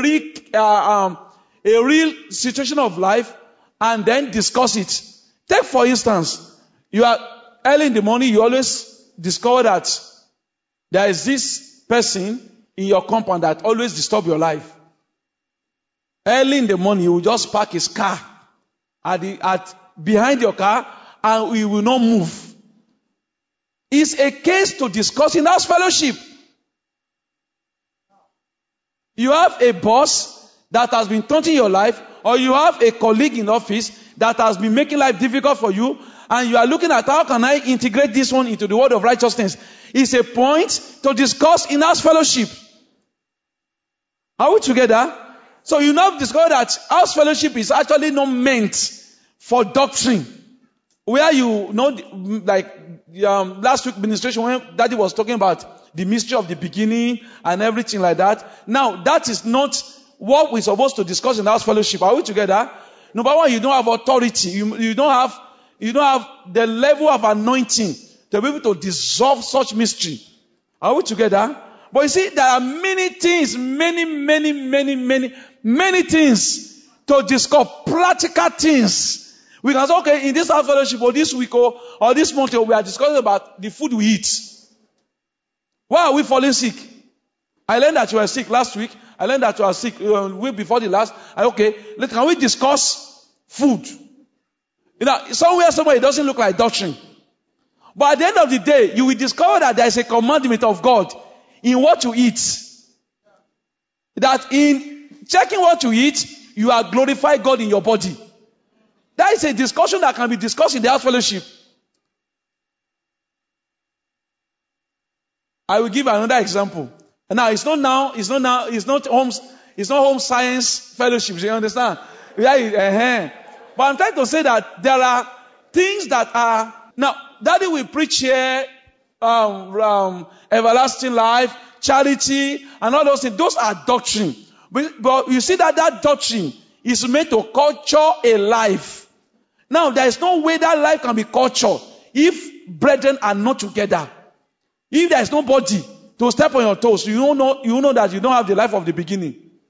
real situation of life, and then discuss it. Take for instance, you are early in the morning, you always discover that there is this person in your compound that always disturb your life. Early in the morning, you will just park his car behind your car, and he will not move. It's a case to discuss in House Fellowship. You have a boss that has been taunting your life, or you have a colleague in office that has been making life difficult for you, and you are looking at how can I integrate this one into the word of righteousness. It's a point to discuss in House Fellowship. Are we together? So you now discover that House Fellowship is actually not meant for doctrine. Where you know, like last week ministration when Daddy was talking about the mystery of the beginning and everything like that. Now, that is not what we're supposed to discuss in House Fellowship. Are we together? Number one, you don't have authority. You don't have the level of anointing to be able to dissolve such mystery. Are we together? But you see, there are many things, many things to discuss, practical things. We can say, okay, in this House Fellowship or this week or this month, we are discussing about the food we eat. Why are we falling sick? I learned that you were sick last week. I learned that you are sick week before the last. Okay, can we discuss food? You know, somewhere it doesn't look like doctrine. But at the end of the day, you will discover that there is a commandment of God in what you eat. That in checking what you eat, you are glorifying God in your body. That is a discussion that can be discussed in the House Fellowship. I will give another example. And now it's not home science fellowship. You understand? But I'm trying to say that there are things that are now. Daddy will preach here, everlasting life, charity, and all those things. Those are doctrine. But you see that doctrine is meant to culture a life. Now, there is no way that life can be cultured if brethren are not together. If there is nobody to step on your toes, you know that you don't have the life of the beginning.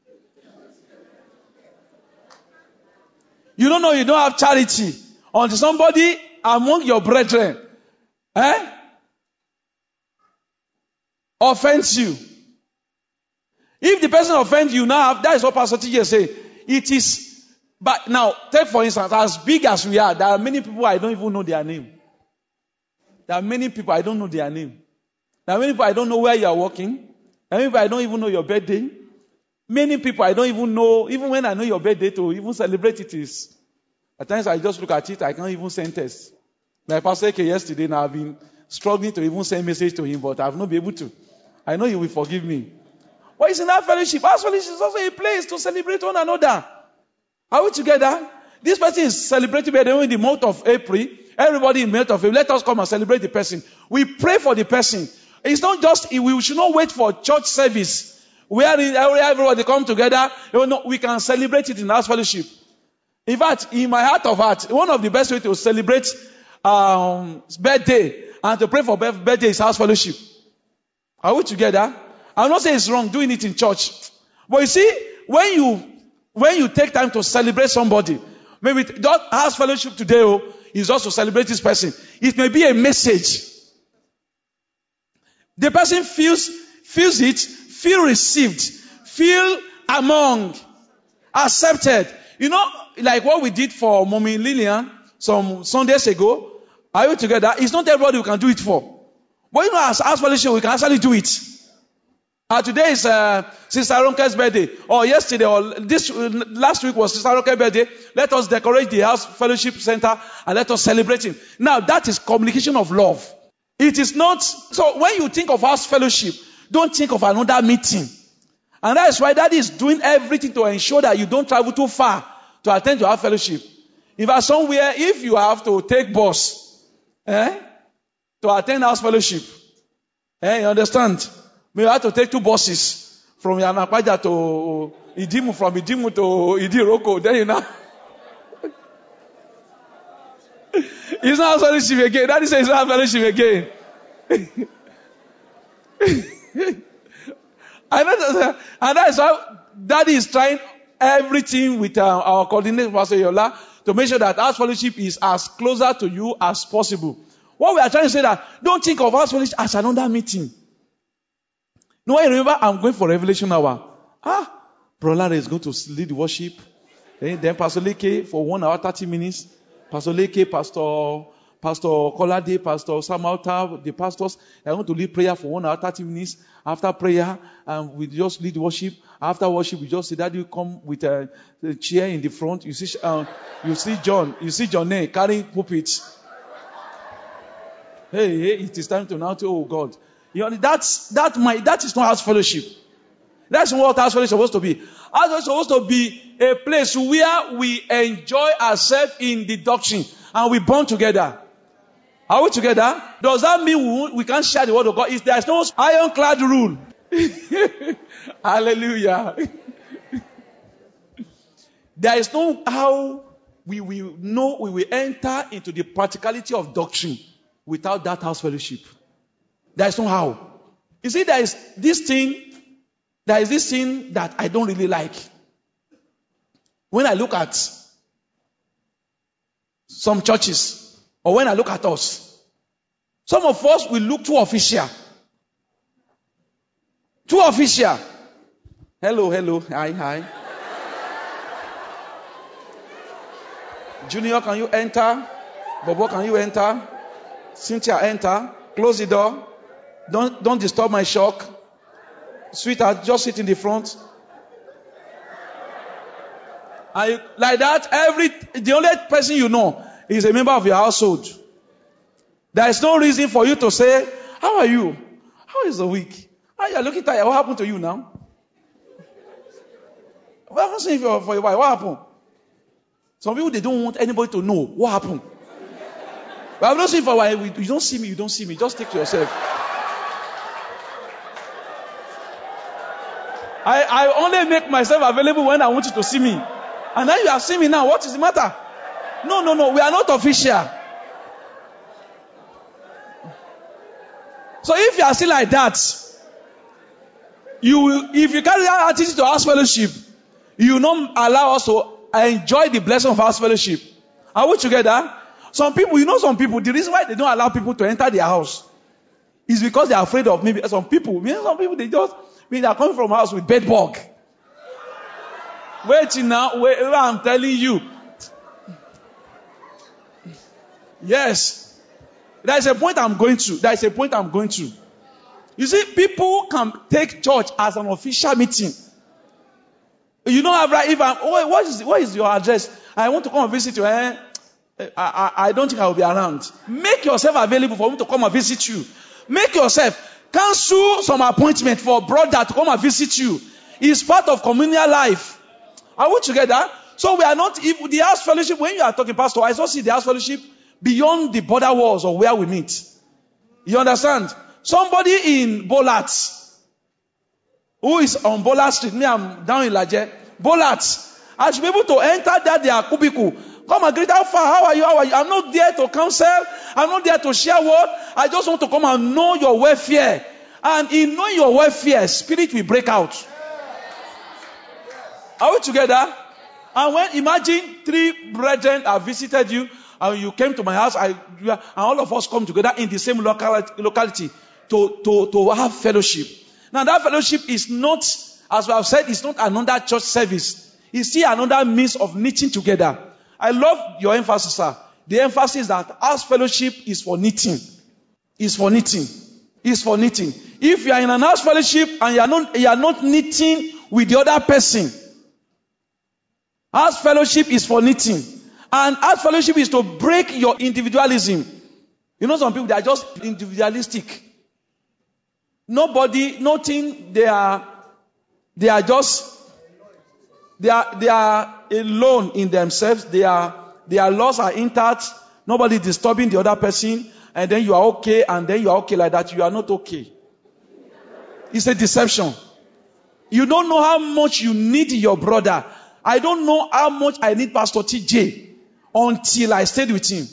You don't know you don't have charity until somebody among your brethren offends you. If the person offends you now, that is what Pastor TJ say. It is. But now, take for instance, as big as we are, there are many people I don't even know their name. There are many people I don't know their name. There are many people I don't know where you are working. There are many people I don't even know your birthday. Many people I don't even know, even when I know your birthday, to even celebrate it is. At times I just look at it, I can't even send text. Like Pastor Eke yesterday, now I've been struggling to even send message to him, but I've not been able to. I know he will forgive me. But it's in our fellowship. Our fellowship is also a place to celebrate one another. Are we together? This person is celebrating birthday in the month of April. Everybody in the month of April, let us come and celebrate the person. We pray for the person. It's not just, we should not wait for church service where everybody come together. We can celebrate it in our fellowship. In fact, in my heart of hearts, one of the best ways to celebrate birthday and to pray for birthday is house fellowship. Are we together? I'm not saying it's wrong doing it in church. But you see, when you take time to celebrate somebody, maybe that house fellowship today is also to celebrate this person. It may be a message. The person feels it, feel received, feel among, accepted. You know, like what we did for Mommy Lillian some Sundays ago. Are you together? It's not everybody who can do it for. But you know, as fellowship, we can actually do it. Today is Sister Ronke's birthday, or yesterday, or last week was Sister Ronke's birthday. Let us decorate the house fellowship center and let us celebrate him. Now that is communication of love. It is not. So when you think of house fellowship, don't think of another meeting. And that is why Daddy is doing everything to ensure that you don't travel too far to attend your house fellowship. If you're somewhere, if you have to take bus to attend house fellowship, you understand? You have to take 2 buses from Yanakwaja to Idimu, from Idimu to Idiroko. Then you know. It's not fellowship again. Daddy says it's not fellowship again. And that is why Daddy is trying everything with our coordinator, Pastor Yola, to make sure that house fellowship is as closer to you as possible. What we are trying to say that don't think of house fellowship as another meeting. No, I remember I'm going for Revelation Hour. Brother is going to lead the worship. Then Pastor Leke for 1 hour, 30 minutes. Pastor Leke, Pastor Kolade, Pastor Samalta, the pastors are going to lead prayer for 1 hour, 30 minutes. After prayer, we just lead worship. After worship, we just see that you come with a chair in the front. You see John carrying pulpit. Hey, it is time to now to, oh God. You know, that is not house fellowship. That's what house fellowship is supposed to be. House fellowship is supposed to be a place where we enjoy ourselves in the doctrine and we bond together. Are we together? Does that mean we can't share the word of God? There's no ironclad rule. Hallelujah. There is no how we will know we will enter into the practicality of doctrine without that house fellowship. There is no how. You see, there is this thing that I don't really like. When I look at some churches, or when I look at us, some of us will look too official. Too official. Hello, hi. Junior, can you enter? Bobo, can you enter? Cynthia, enter. Close the door. Don't disturb my shock. Sweetheart, just sit in the front. And like that, the only person you know is a member of your household. There is no reason for you to say, how are you? How is the week? You are looking tired. What happened to you now? What happened for your wife? What happened? Some people, they don't want anybody to know what happened. But I'm not saying for a while, you don't see me. Just take to yourself. I only make myself available when I want you to see me. And then you have seen me now. What is the matter? No. We are not official. So if you are still like that, if you carry that attitude to house fellowship, you will not allow us to enjoy the blessing of house fellowship. Are we together? Some people, the reason why they don't allow people to enter their house is because they are afraid of maybe some people, they are coming from house with bed bug. Wait I'm telling you. Yes. There is a point I'm going to. You see, people can take church as an official meeting. You don't have right. What is your address? I want to come and visit you. I don't think I will be around. Make yourself available for me to come and visit you. Make yourself. Cancel some appointment for a brother to come and visit you. It's part of communal life. Are we together? So we are not, if the house fellowship, when you are talking, Pastor, I also see the house fellowship beyond the border walls of where we meet. You understand? Somebody in Bolat, who is on Bolat Street, me, I'm down in Laje, Bolat, I should be able to enter that their cubicle. Come and greet, how far, how are you? I'm not there to counsel. I'm not there to share word. I just want to come and know your welfare. And in knowing your welfare, spirit will break out. Are we together? And when, imagine 3 brethren have visited you, and you came to my house, and all of us come together in the same locality to have fellowship. Now that fellowship is not, as we have said, it's not another church service. It's still another means of knitting together. I love your emphasis, sir. The emphasis that house fellowship is for knitting. It's for knitting. is for knitting. If you are in an house fellowship and you are not knitting with the other person, house fellowship is for knitting. And house fellowship is to break your individualism. You know, some people, they are just individualistic. Nobody, nothing, they are alone in themselves. Their laws are intact. Nobody disturbing the other person. And then you are okay, and then you are okay like that. You are not okay. It's a deception. You don't know how much you need your brother. I don't know how much I need Pastor TJ until I stayed with him.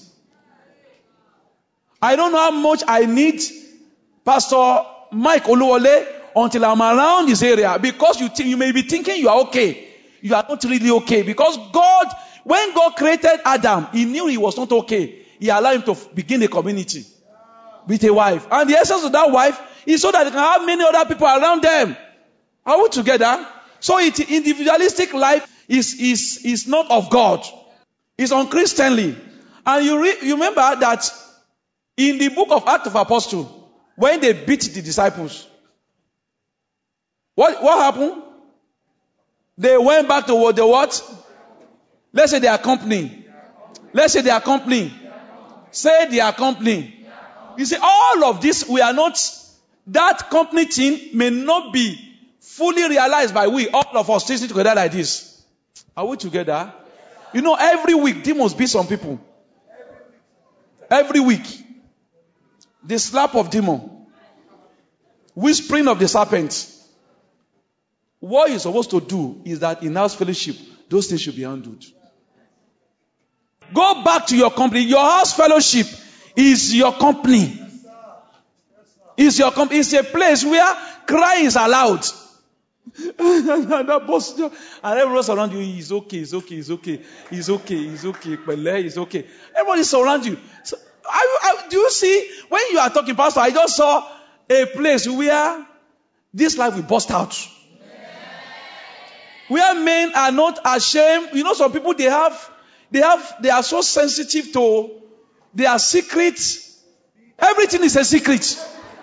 I don't know how much I need Pastor Mike Oluwole until I'm around this area. Because you may be thinking you are okay. You are not really okay. Because God, when God created Adam, He knew he was not okay. He allowed him to begin a community with a wife. And the essence of that wife is so that they can have many other people around them. Are we together? So individualistic life is not of God. It's unchristianly. And you remember that in the book of Acts of Apostles, when they beat the disciples, what happened? They went back to the what? Let's say they are company. Let's say they are company. Say they are company. You see, all of this, we are not, that company thing may not be fully realized by we, all of us sitting together like this. Are we together? You know, every week, there must be some people. Every week. The slap of demon. Whispering of the serpent. What you're supposed to do is that in house fellowship, those things should be handled. Go back to your company. Your house fellowship is your company. It's your company. It's a place where crying is allowed. And everyone around you is okay, it's okay, it's okay, it's okay, it's okay, it's okay. Everybody surrounds you. So, do you see, when you are talking, Pastor, I just saw a place where this life will burst out. Where men are not ashamed. You know, some people, they are so sensitive to their secrets. Everything is a secret.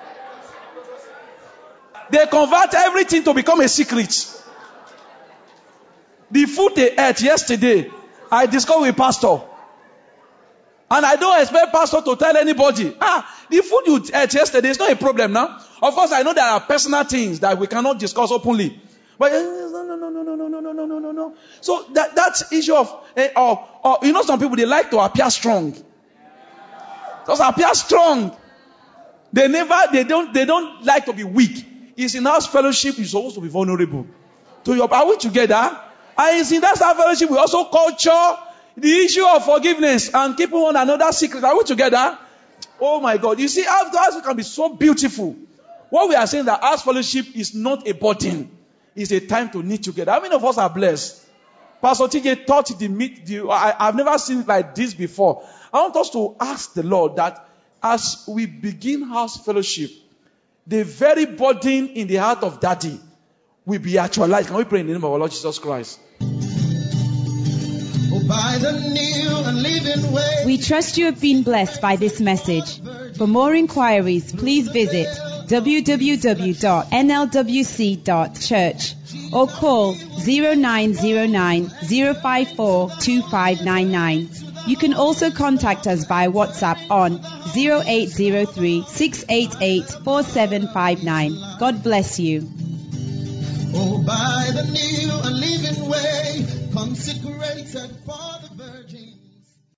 They convert everything to become a secret. The food they ate yesterday, I discussed with Pastor. And I don't expect Pastor to tell anybody. The food you ate yesterday is not a problem now. Of course, I know there are personal things that we cannot discuss openly. But no. So that issue of, you know, some people, they like to appear strong. Just appear strong. They don't like to be weak. It's in house fellowship, you're supposed to be vulnerable. Are we together? And it's in that house fellowship, we also culture the issue of forgiveness and keeping one another secret. Are we together? Oh my God. You see, house can be so beautiful. What we are saying that house fellowship is not a burden. It's a time to knit together. How many of us are blessed? Pastor TJ taught I've never seen it like this before. I want us to ask the Lord that as we begin house fellowship, the very burden in the heart of Daddy will be actualized. Can we pray in the name of our Lord Jesus Christ? By the new and living way. We trust you have been blessed by this message. For more inquiries, please visit www.nlwc.church or call 0909 054 2599. You can also contact us via WhatsApp on 0803 688 4759. God bless you. Oh, by the new and living way, consecrated for the